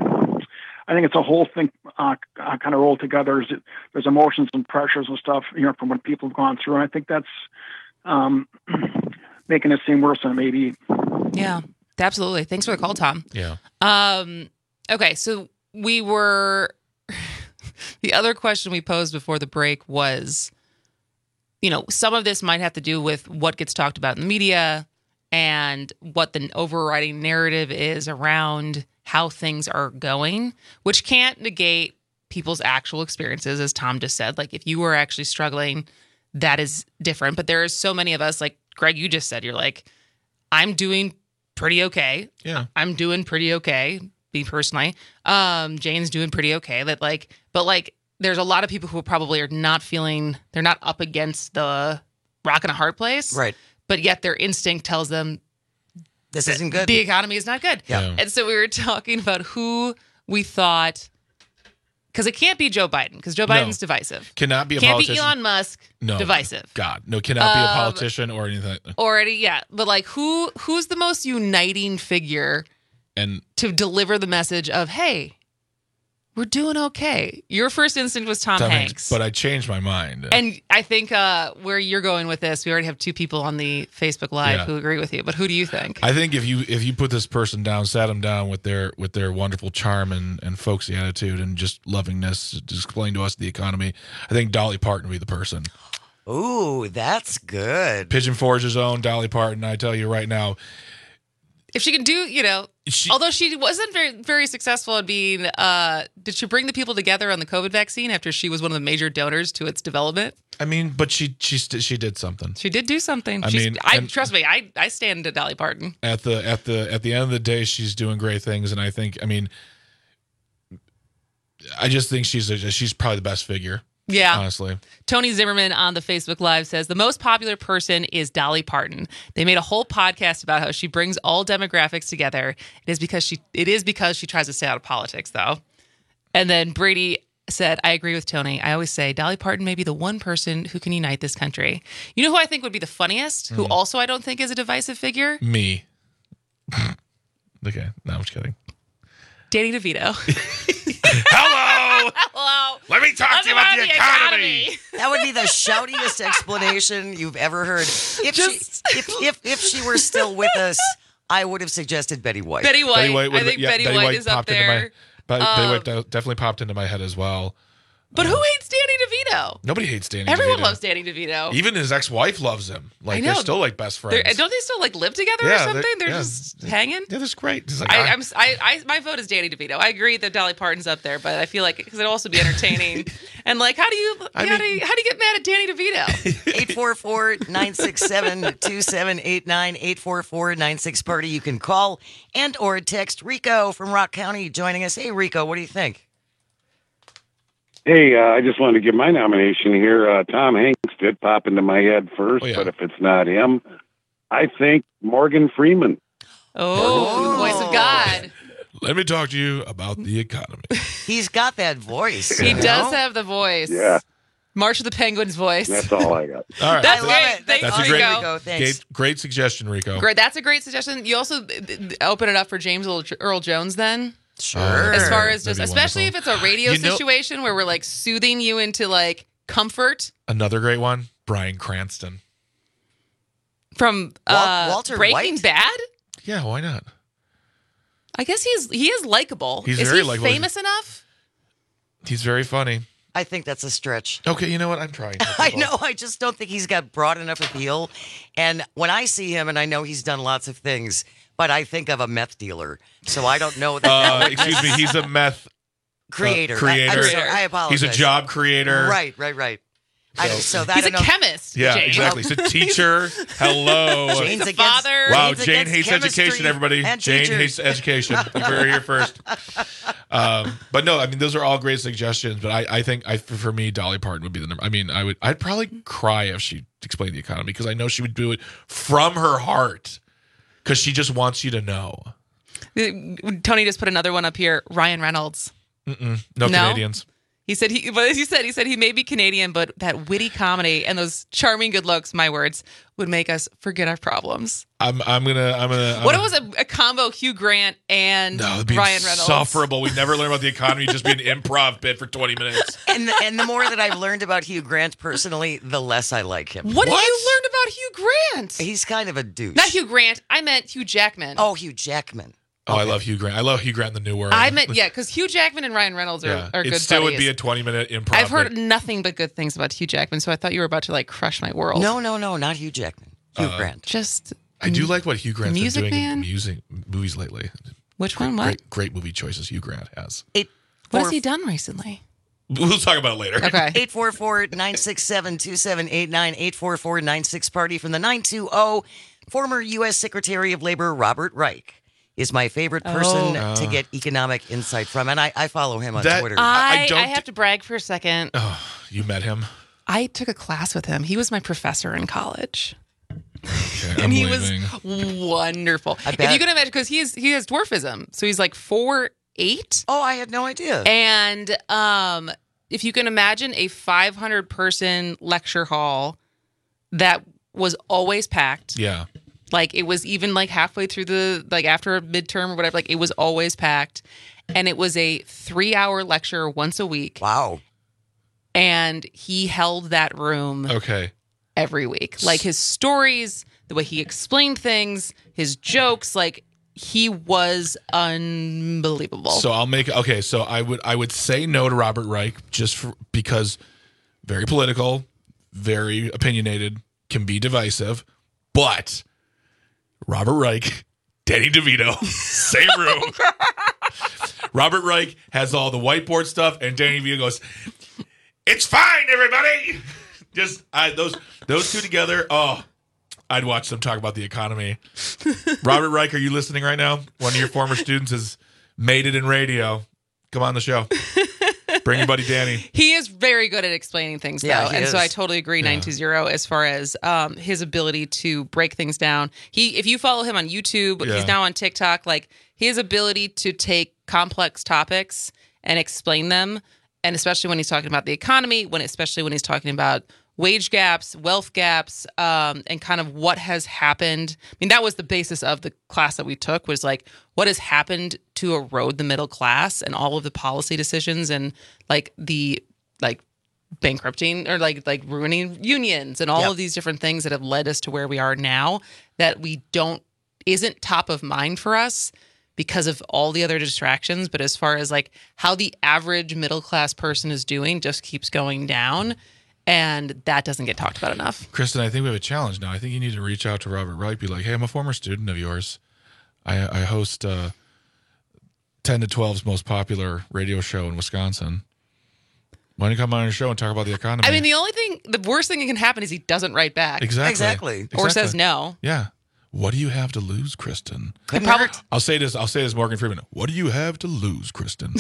I think it's a whole thing uh, uh, kind of rolled together. There's, there's emotions and pressures and stuff, you know, from what people have gone through, and I think that's um, making it seem worse than it may be. Yeah, absolutely. Thanks for the call, Tom. Yeah. Um, okay, so we were the other question we posed before the break was, you know, some of this might have to do with what gets talked about in the media and what the overriding narrative is around how things are going, which can't negate people's actual experiences, as Tom just said. Like, if you were actually struggling, that is different. But there are so many of us, like Greg, you just said, you're like, I'm doing pretty okay. Yeah. I'm doing pretty okay, me personally. Um, Jane's doing pretty okay. That like, but like, there's a lot of people who probably are not feeling, they're not up against the rock and a hard place. Right. But yet their instinct tells them This that isn't good. the economy is not good. Yeah. And so we were talking about who we thought, because it can't be Joe Biden, because Joe No. Biden's divisive. Cannot be a Can't politician. be Elon Musk, No. divisive. God, no, cannot be a Um, politician or anything. Already, yeah. But like, who who's the most uniting figure And to deliver the message of, hey, we're doing okay? Your first instinct was Tom, Tom Hanks. Hanks, but I changed my mind. And I think uh, where you're going with this, we already have two people on the Facebook Live Yeah. who agree with you. But who do you think? I think if you if you put this person down, sat them down with their with their wonderful charm and, and folksy attitude and just lovingness to explain to us the economy, I think Dolly Parton would be the person. Ooh, that's good. Pigeon Forge's own Dolly Parton. I tell you right now, If she can do, you know, She- although she wasn't very very successful in being, uh, did she bring the people together on the COVID vaccine after she was one of the major donors to its development? I mean, but she she st- she did something. She did do something. I She's, mean, I and- trust me, I I stand to Dolly Parton. At the at the at the end of the day, she's doing great things, and I think, I mean, I just think she's a, she's probably the best figure. Yeah. Honestly. Tony Zimmerman on the Facebook Live says the most popular person is Dolly Parton. They made a whole podcast about how she brings all demographics together. It is because she it is because she tries to stay out of politics, though. And then Brady said, I agree with Tony. I always say Dolly Parton may be the one person who can unite this country. You know who I think would be the funniest, who Mm. also I don't think is a divisive figure? Me. Okay, no, I'm just kidding. Danny DeVito. Hello. Hello. Let me talk to you about the economy. That would be the shoutiest explanation you've ever heard. If Just- she if, if if she were still with us, I would have suggested Betty White. Betty White. Betty White I would- think yeah, Betty, White, is up popped into my- there. But Betty Um, White de- definitely popped into my head as well. But who hates Danny DeVito? Nobody hates Danny Everyone DeVito. loves Danny DeVito. Even his ex-wife loves him. Like I they're know. still like best friends. They're- don't they still like live together Yeah, or they're- something? They're, yeah. just hanging. Yeah, that's great. It's like, I, I- I'm, I, I, my vote is Danny DeVito. I agree that Dolly Parton's up there, but I feel like because it'll also be entertaining. And like, how do you, I how mean- do you, how do you get mad at Danny DeVito? eight four four, nine six seven, two seven eight nine, eight four four, nine six party. You can call and or text Rico from Rock County joining us. Hey, Rico, what do you think? Hey, uh, I just wanted to give my nomination here. Uh, Tom Hanks did pop into my head first, Oh, yeah. but if it's not him, I think Morgan Freeman. Oh, voice of God. Let me talk to you about the economy. He's got that voice. He you know? does have the voice. Yeah. March of the Penguins voice. That's all I got. All right. That's I love great. it. Thanks, That's a Rico. great, Rico, thanks. great, great suggestion, Rico. Great. That's a great suggestion. You also uh, open it up for James Earl Earl Jones then. Sure. As far as just, That'd be especially wonderful. if it's a radio You know- situation where we're like soothing you into like comfort Another great one, Bryan Cranston. from Wal- uh, Walter Breaking White? Bad. Yeah, why not? I guess he's he is likable. He's is very he likable. famous enough? He's very funny. I think that's a stretch. Okay, you know what? I'm trying. I know. I just don't think he's got broad enough appeal. And when I see him, and I know he's done lots of things, but I think of a meth dealer. So I don't know that. Uh, excuse me. He's a meth creator. uh, creator. I, I'm sorry, I apologize. He's a job creator. Right, right, right. I, So- so that He's I a don't know. chemist. Yeah, Jane. exactly. He's a teacher. Hello. Jane's He's a against- father. Wow, Jane's Jane against hates chemistry education, everybody. and Jane teachers. hates education. You heard it here first. Um, but no, I mean, those are all great suggestions. But I, I think I, for me, Dolly Parton would be the number. I mean, I would, I'd probably cry if she explained the economy because I know she would do it from her heart because she just wants you to know. Tony just put another one up here. Ryan Reynolds. Mm-mm, no, No? Canadians. He said he, but as you said, he said he may be Canadian, but that witty comedy and those charming good looks, my words, would make us forget our problems. I'm, I'm gonna, I'm gonna. I'm what gonna, if it was a, a combo Hugh Grant and No, it'd be Ryan Reynolds? insufferable. We'd never learn about the economy. It'd just be an improv bit for twenty minutes. And the, and the more that I've learned about Hugh Grant personally, the less I like him. What, did you learn about Hugh Grant? He's kind of a douche. Not Hugh Grant. I meant Hugh Jackman. Oh, Hugh Jackman. Oh, I love Hugh Grant. I love Hugh Grant in the New World. I meant, yeah, because Hugh Jackman and Ryan Reynolds are, yeah, are it good still buddies. would be a twenty minute improv. I've heard bit. nothing but good things about Hugh Jackman, so I thought you were about to like crush my world. No, no, no, not Hugh Jackman. Hugh Uh, Grant. Just I do like what Hugh Grant's been Music doing Man? in music movies lately. Which one? What? Great, great movie choices Hugh Grant has. Eight, What four, has he done recently? We'll talk about it later. Okay. eight four four, nine six seven, two seven eight nine, eight four four, nine six party from the nine two zero. Former U S Secretary of Labor Robert Reich is my favorite person Oh. to Uh. get economic insight from, and I, I follow him on That- Twitter. I, I, don't have to brag for a second. Oh, you met him. I took a class with him. He was my professor in college. Okay, I'm and he leaving. was wonderful. I If bet. you can imagine, because he is he has dwarfism, so he's like four eight. Oh, I had no idea. And um, if you can imagine a five hundred person lecture hall that was always packed, Yeah. like it was even like halfway through the like after a midterm or whatever, like it was always packed, and it was a three hour lecture once a week. Wow. And he held that room Okay. every week. Like his stories, the way he explained things, his jokes, like he was unbelievable. So I'll make okay. So I would I would say no to Robert Reich just for, because very political, very opinionated, can be divisive, but Robert Reich Danny DeVito, same room. Robert Reich has all the whiteboard stuff, and Danny DeVito goes, "It's fine, everybody." Just I, those those two together. Oh, I'd watch them talk about the economy. Robert Reich, are you listening right now? One of your former students has made it in radio. Come on the show. Bring your buddy Danny. He is very good at explaining things, though. Yeah, he and is. so I totally agree, Yeah. nine two zero, as far as um, his ability to break things down. He, if you follow him on YouTube, Yeah. he's now on TikTok, like his ability to take complex topics and explain them, and especially when he's talking about the economy, when especially when he's talking about wage gaps, wealth gaps, um, and kind of what has happened. I mean, that was the basis of the class that we took, was like what has happened to erode the middle class and all of the policy decisions and like the like bankrupting or like like ruining unions and all Yep. of these different things that have led us to where we are now, that we don't isn't top of mind for us because of all the other distractions. But as far as like how the average middle class person is doing, just keeps going down. And that doesn't get talked about enough. Kristen, I think we have a challenge now. I think you need to reach out to Robert Reich, be like, "Hey, I'm a former student of yours. I, I host uh, ten to twelve's most popular radio show in Wisconsin. Why don't you come on our show and talk about the economy?" I mean, the only thing, the worst thing that can happen is he doesn't write back. Exactly. Exactly. Or Exactly. says no. Yeah. What do you have to lose, Kristen? Couldn't Probably- hurt. I'll say this. I'll say this, Morgan Freeman. What do you have to lose, Kristen?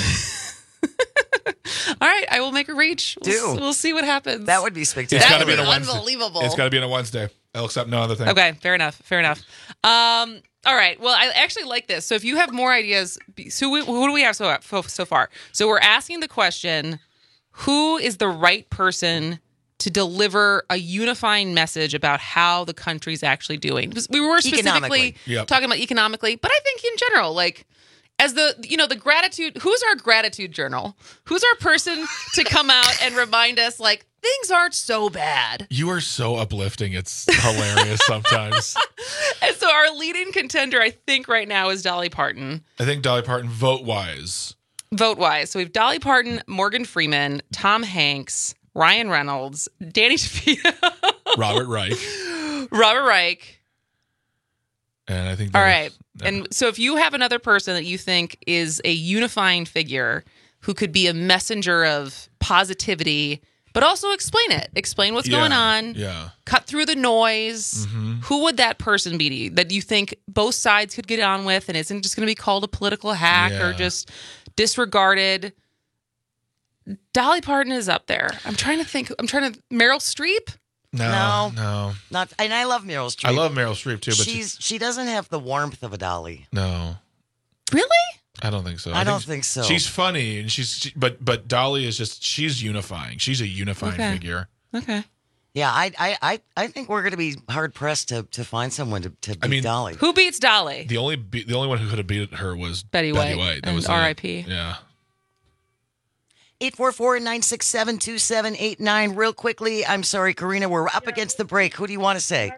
All right, I will make a reach. We'll, Do. s- we'll see what happens. That would be It's spectacular. got to be on would a be Wednesday. unbelievable. It's got to be on a Wednesday. I'll accept no other thing. Okay, fair enough. Fair enough. Um, all right. Well, I actually like this. So if you have more ideas, so we, who do we have so so far? So we're asking the question: who is the right person to deliver a unifying message about how the country's actually doing? Because we were specifically Economically. Yep. talking about economically, but I think in general, like as the you know the gratitude. Who's our gratitude journal? Who's our person to come out and remind us like things aren't so bad? You are so uplifting. It's hilarious sometimes. And so our leading contender, I think, right now is Dolly Parton. I think Dolly Parton, vote wise. Vote wise. So we have Dolly Parton, Morgan Freeman, Tom Hanks, Ryan Reynolds, Danny DeVito, Robert Reich. Robert Reich. And I think All that- right. And so if you have another person that you think is a unifying figure who could be a messenger of positivity, but also explain it, explain what's Yeah, going on, Yeah. cut through the noise, Mhm. who would that person be to you, that you think both sides could get on with and isn't just going to be called a political hack or Yeah. just disregarded? Dolly Parton is up there. I'm trying to think. I'm trying to. Meryl Streep? No, No. no. Not, and I love Meryl Streep. I love Meryl Streep too, but she- she's she doesn't have the warmth of a Dolly. no, Really? I don't think so. I don't think so. She's funny, and she's she, but but Dolly is just she's unifying. She's a unifying Okay. figure. Okay. Yeah, I I I, I think we're going to be hard pressed to, to find someone to, to beat I mean, Dolly. Who beats Dolly? The only be, the only one who could have beat her was Betty Betty White, White. That and was R I it. P Yeah. eight four four, nine six seven, two seven eight nine. Real quickly, I'm sorry, Karina, we're up against the break. Who do you want to say?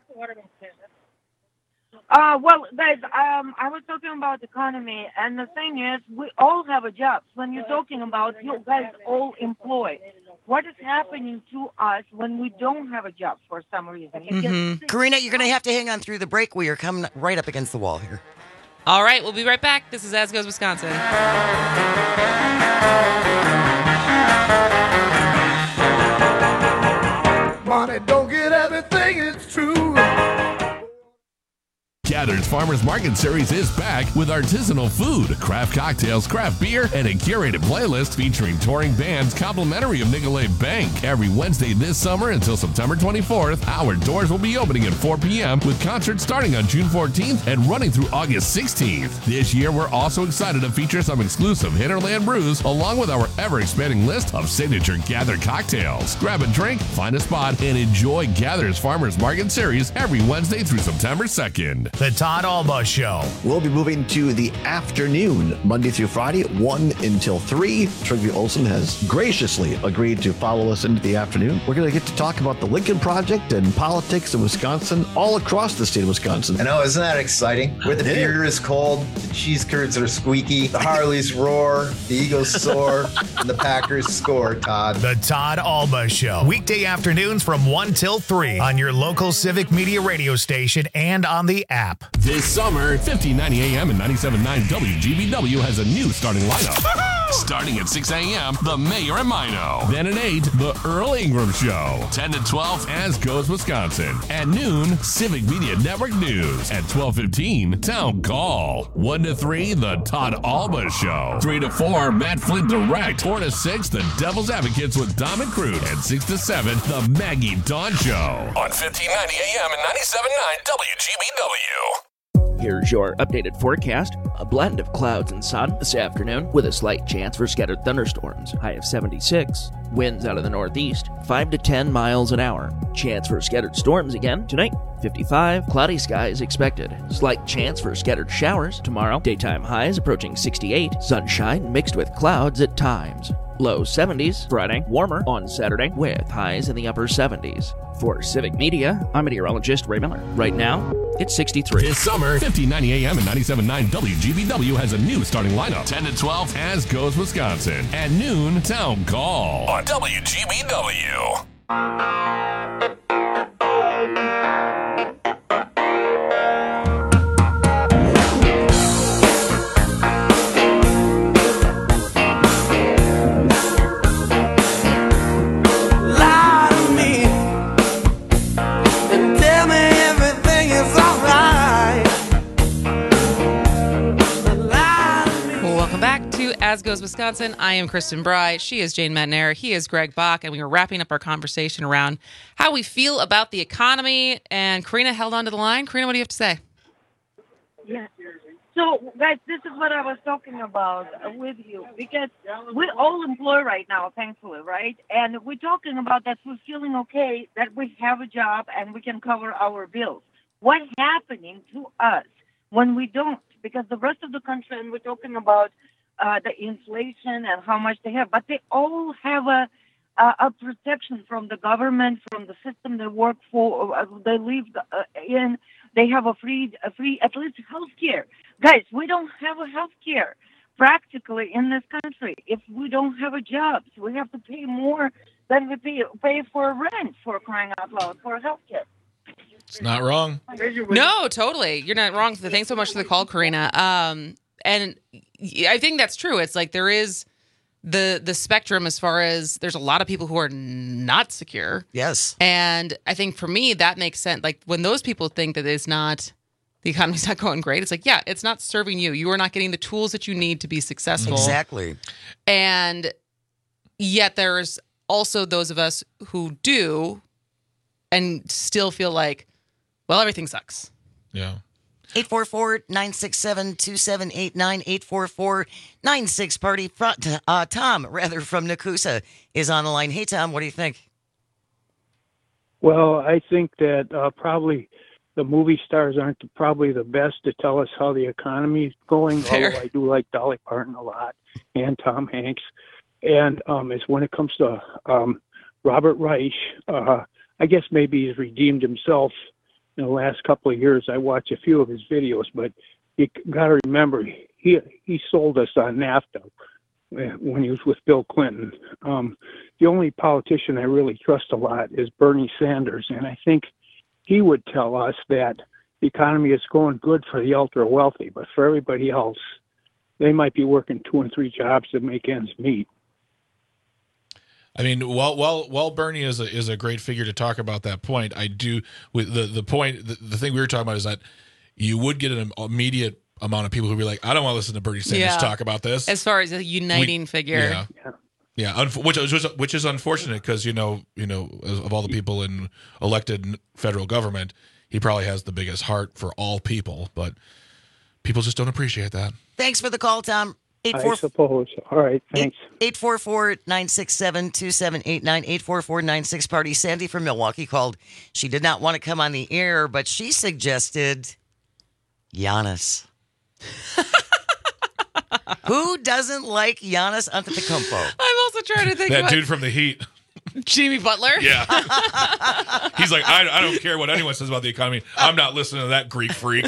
Uh, well, guys, um, I was talking about economy, and the thing is, we all have a job. When you're talking about you guys all employed, what is happening to us when we don't have a job for some reason? You get Mhm. Karina, you're going to have to hang on through the break. We are coming right up against the wall here. All right, we'll be right back. This is As Goes Wisconsin. Money don't get everything, it's true. Gather's Farmers Market Series is back with artisanal food, craft cocktails, craft beer, and a curated playlist featuring touring bands complimentary of Nicolet Bank. Every Wednesday this summer until September twenty-fourth, our doors will be opening at four p.m. with concerts starting on June fourteenth and running through August sixteenth. This year, we're also excited to feature some exclusive Hinterland brews along with our ever-expanding list of signature Gather cocktails. Grab a drink, find a spot, and enjoy Gather's Farmers Market Series every Wednesday through September second. The Todd Alba Show. We'll be moving to the afternoon, Monday through Friday, one until three. Trygve Olsen has graciously agreed to follow us into the afternoon. We're going to get to talk about the Lincoln Project and politics in Wisconsin, all across the state of Wisconsin. I know, isn't that exciting? Where the beer is cold, the cheese curds are squeaky, the Harleys roar, the Eagles soar, and the Packers score, Todd. The Todd Alba Show. Weekday afternoons from one till three on your local Civic Media radio station and on the app. app. This summer, fifteen ninety A M and ninety-seven point nine W G B W has a new starting lineup. Starting at six A M, The Mayor and Mino. Then at eight, The Earl Ingram Show. ten to twelve, As Goes Wisconsin. At noon, Civic Media Network News. At twelve fifteen, Town Call. one to three, The Todd Alba Show. three to four, Matt Flint Direct. four to six, The Devil's Advocates with Dom and Crude. And six to seven, The Maggie Dawn Show. On fifteen ninety A M and ninety-seven point nine W G B W. Here's your updated forecast. A blend of clouds and sun this afternoon with a slight chance for scattered thunderstorms. High of seventy-six. Winds out of the northeast, five to ten miles an hour. Chance for scattered storms again tonight. fifty-five. Cloudy skies expected. Slight chance for scattered showers tomorrow. Daytime highs approaching sixty-eight. Sunshine mixed with clouds at times. Low seventies. Friday, warmer on Saturday with highs in the upper seventies. For Civic Media, I'm meteorologist Ray Miller. Right now, it's sixty-three. This summer, fifteen ninety A M and ninety-seven point nine W G B W has a new starting lineup. ten to twelve, As Goes Wisconsin. At noon, Town Call. On W G B W. As Goes Wisconsin. I am Kristen Bry. She is Jane Metnair. He is Greg Bach. And we are wrapping up our conversation around how we feel about the economy. And Karina held on to the line. Karina, what do you have to say? Yeah. So, guys, this is what I was talking about with you. Because we're all employed right now, thankfully, right? And we're talking about that we're feeling okay, that we have a job and we can cover our bills. What's happening to us when we don't? Because the rest of the country, and we're talking about Uh, the inflation and how much they have, but they all have a a, a protection from the government, from the system they work for, uh, they live uh, in. They have a free, a free, at least health care. Guys, we don't have a health care practically in this country. If we don't have a job, so we have to pay more than we pay, pay for rent, for crying out loud, for health care. It's not wrong. No, totally. You're not wrong. Thanks so much for the call, Karina. Um, and I think that's true. It's like there is the the spectrum as far as there's a lot of people who are not secure. Yes. And I think for me, that makes sense. Like when those people think that it's not, the economy's not going great, it's like, yeah, it's not serving you. You are not getting the tools that you need to be successful. Exactly. And yet there's also those of us who do and still feel like, well, everything sucks. Yeah. eight four four, nine six seven, two seven eight nine, eight four four, nine six party. Uh, Tom, rather, from Nakusa is on the line. Hey, Tom, what do you think? Well, I think that uh, probably the movie stars aren't the, probably the best to tell us how the economy is going, Fair. although I do like Dolly Parton a lot and Tom Hanks. And um, it's when it comes to um, Robert Reich, uh, I guess maybe he's redeemed himself in the last couple of years. I watch a few of his videos, but you got to remember, he he sold us on NAFTA when he was with Bill Clinton. Um, the only politician I really trust a lot is Bernie Sanders, and I think he would tell us that the economy is going good for the ultra wealthy, but for everybody else, they might be working two and three jobs to make ends meet. I mean, while while while Bernie is a is a great figure to talk about that point, I do with the the point the, the thing we were talking about is that you would get an immediate amount of people who be like, I don't want to listen to Bernie Sanders Yeah. talk about this. As far as a uniting We- figure. Yeah, yeah, unf- which which is which is unfortunate because you know you know of all the people in elected federal government, he probably has the biggest heart for all people, but people just don't appreciate that. Thanks for the call, Tom. eight I four suppose. All right, thanks. eight four four, nine six seven, two seven eight nine, eight four four, nine six party. Sandy from Milwaukee called. She did not want to come on the air, but she suggested Giannis. Who doesn't like Giannis Antetokounmpo? I'm also trying to think That about dude from the Heat. Jimmy Butler. Yeah. He's like, I, I don't care what anyone says about the economy. I'm not listening to that Greek freak.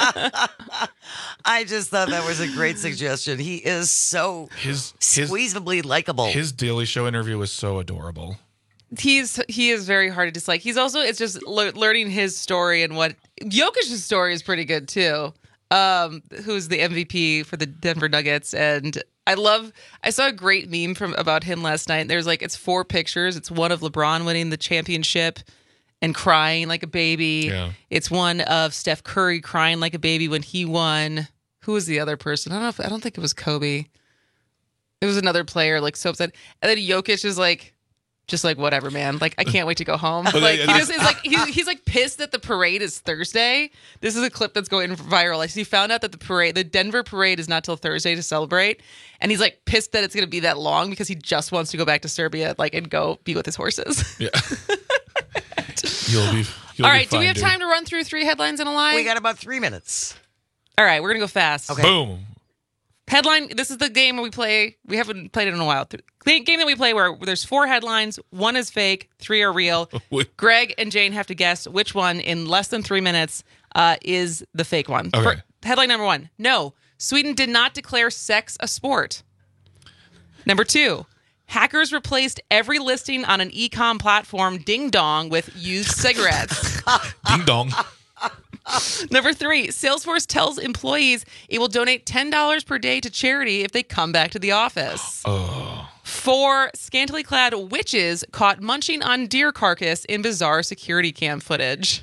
I just thought that was a great suggestion. He is so His his squeezably likable. His Daily Show interview was so adorable. he's he is very hard to dislike. He's also it's just le- learning his story and what Jokic's story is pretty good too. Um, who's the M V P for the Denver Nuggets, and I love. I saw a great meme from about him last night. There's like it's four pictures. It's one of LeBron winning the championship and crying like a baby. Yeah. It's one of Steph Curry crying like a baby when he won. Who was the other person? I don't know. If, I don't think it was Kobe. It was another player like so upset. And then Jokic is like. Just like whatever, man. Like I can't wait to go home. Like he just is like he's, he's like pissed that the parade is Thursday. This is a clip that's going viral. Like he found out that the parade, the Denver parade, is not till Thursday to celebrate, and he's like pissed that it's going to be that long because he just wants to go back to Serbia, like and go be with his horses. Yeah. you'll be. You'll All right. be fine, do we have dude. time to run through three headlines and a lie? We got about three minutes. All right, we're gonna go fast. Okay. Boom. Headline. This is the game where we play. We haven't played it in a while. The game that we play where there's four headlines. One is fake. Three are real. Greg and Jane have to guess which one in less than three minutes uh, is the fake one. Okay. For, headline number one. No, Sweden did not declare sex a sport. Number two. Hackers replaced every listing on an e-com platform Ding Dong with used cigarettes. Ding dong. Number three, Salesforce tells employees it will donate ten dollars per day to charity if they come back to the office. Oh. Four, scantily clad witches caught munching on deer carcass in bizarre security cam footage.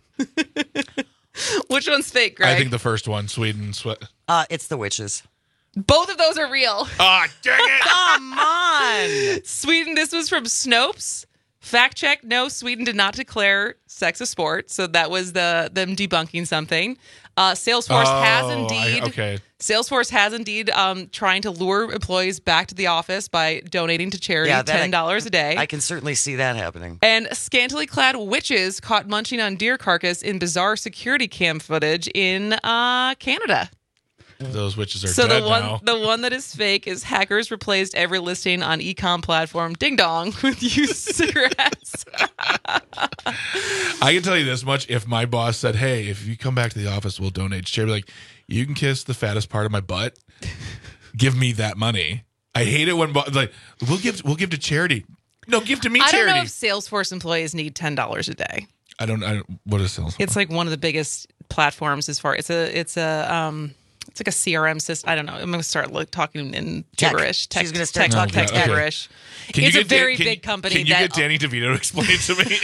Which one's fake, Greg? I think the first one, Sweden. Sweat. Uh, it's the witches. Both of those are real. Ah, dang it! Come on. Sweden, this was from Snopes. Fact check, no, Sweden did not declare sex a sport, so that was the them debunking something. Uh, Salesforce Oh, has indeed, I- okay. Salesforce has indeed um, trying to lure employees back to the office by donating to charity Yeah, that I- ten dollars a day. I can certainly see that happening. And scantily clad witches caught munching on deer carcass in bizarre security cam footage in uh, Canada. Those witches are So dead the one, now. the one that is fake is hackers replaced every listing on e-com platform Ding Dong with used cigarettes. I can tell you this much: if my boss said, "Hey, if you come back to the office, we'll donate to charity," like you can kiss the fattest part of my butt, give me that money. I hate it when bo- like we'll give we'll give to charity. No, give to me I charity. don't know if Salesforce employees need ten dollars a day. I don't. I don't. What is Salesforce? It's like one of the biggest platforms as far it's a it's a um it's like a C R M system. I don't know. I'm going to start look, talking in Tech. gibberish. Tech, She's gonna start tech, talking tech tech. gibberish. Can you It's a get Dan- very can- big company. Can you that, get Danny DeVito to explain it to me?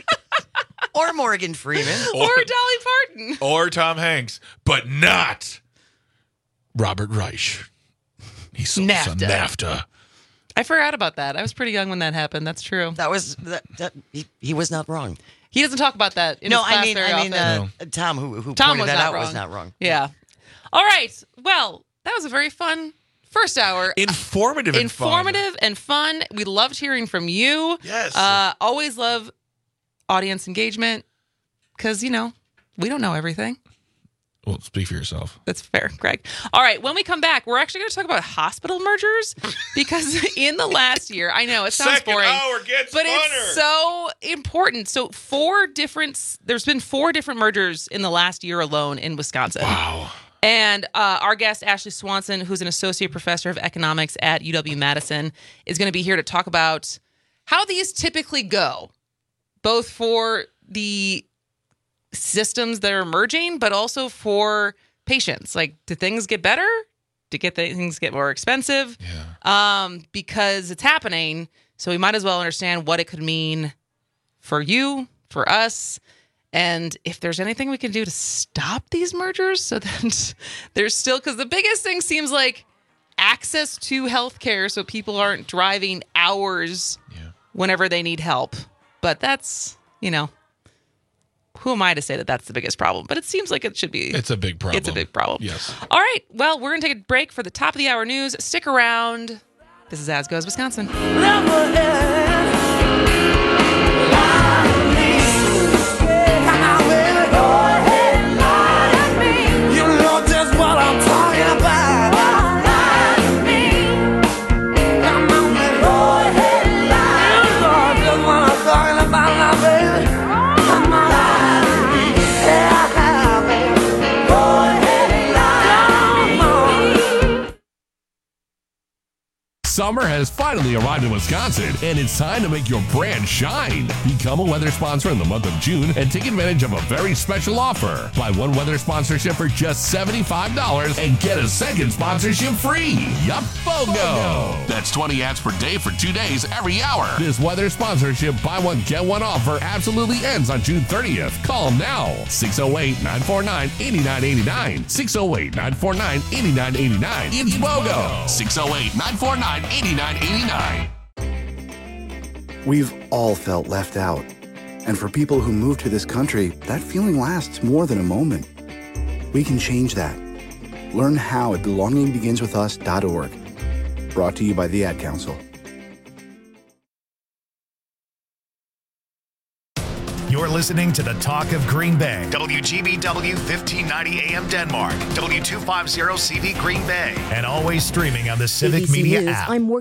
Or Morgan Freeman. or Dolly Parton. Or Tom Hanks, but not Robert Reich. He sold us on NAFTA. NAFTA. I forgot about that. I was pretty young when that happened. That's true. That was that, that he, he was not wrong. He doesn't talk about that in no, his class I mean, very I mean, often. uh, Tom, who who Tom pointed was that not out, wrong. was not wrong. Yeah. All right. Well, that was a very fun first hour. Informative and Informative and fun. We loved hearing from you. Yes. Uh, always love audience engagement because, you know, we don't know everything. Well, speak for yourself. That's fair, Greg. All right. When we come back, we're actually going to talk about hospital mergers because in the last year, I know it sounds Second boring, hour gets but funner. it's so important. So four different, there's been four different mergers in the last year alone in Wisconsin. Wow. And uh, our guest, Ashley Swanson, who's an associate professor of economics at U W-Madison, is going to be here to talk about how these typically go, both for the systems that are emerging, but also for patients. Like, do things get better? Do get things get more expensive? Yeah. Um, because it's happening. So we might as well understand what it could mean for you, for us, and if there's anything we can do to stop these mergers so that there's still, because the biggest thing seems like access to healthcare so people aren't driving hours whenever they need help. But that's, you know, who am I to say that that's the biggest problem? But it seems like it should be. It's a big problem. It's a big problem. Yes. All right. Well, we're going to take a break for the top of the hour news. Stick around. This is As Goes Wisconsin. Summer has finally arrived in Wisconsin, and it's time to make your brand shine. Become a weather sponsor in the month of June and take advantage of a very special offer. Buy one weather sponsorship for just seventy-five dollars and get a second sponsorship free. Yup, BOGO! That's twenty ads per day for two days every hour. This weather sponsorship buy one, get one offer absolutely ends on June thirtieth. Call now. six oh eight, nine four nine, eight nine eight nine. six oh eight, nine four nine, eight nine eight nine. It's BOGO. six oh eight, nine four nine, eight nine eight nine. We've all felt left out. And for people who move to this country, that feeling lasts more than a moment. We can change that. Learn how at belonging begins with us dot org. Brought to you by the Ad Council. You're listening to the Talk of Green Bay. W G B W fifteen ninety A M Denmark. W two fifty C V Green Bay. And always streaming on the Civic A B C Media News, app. I'm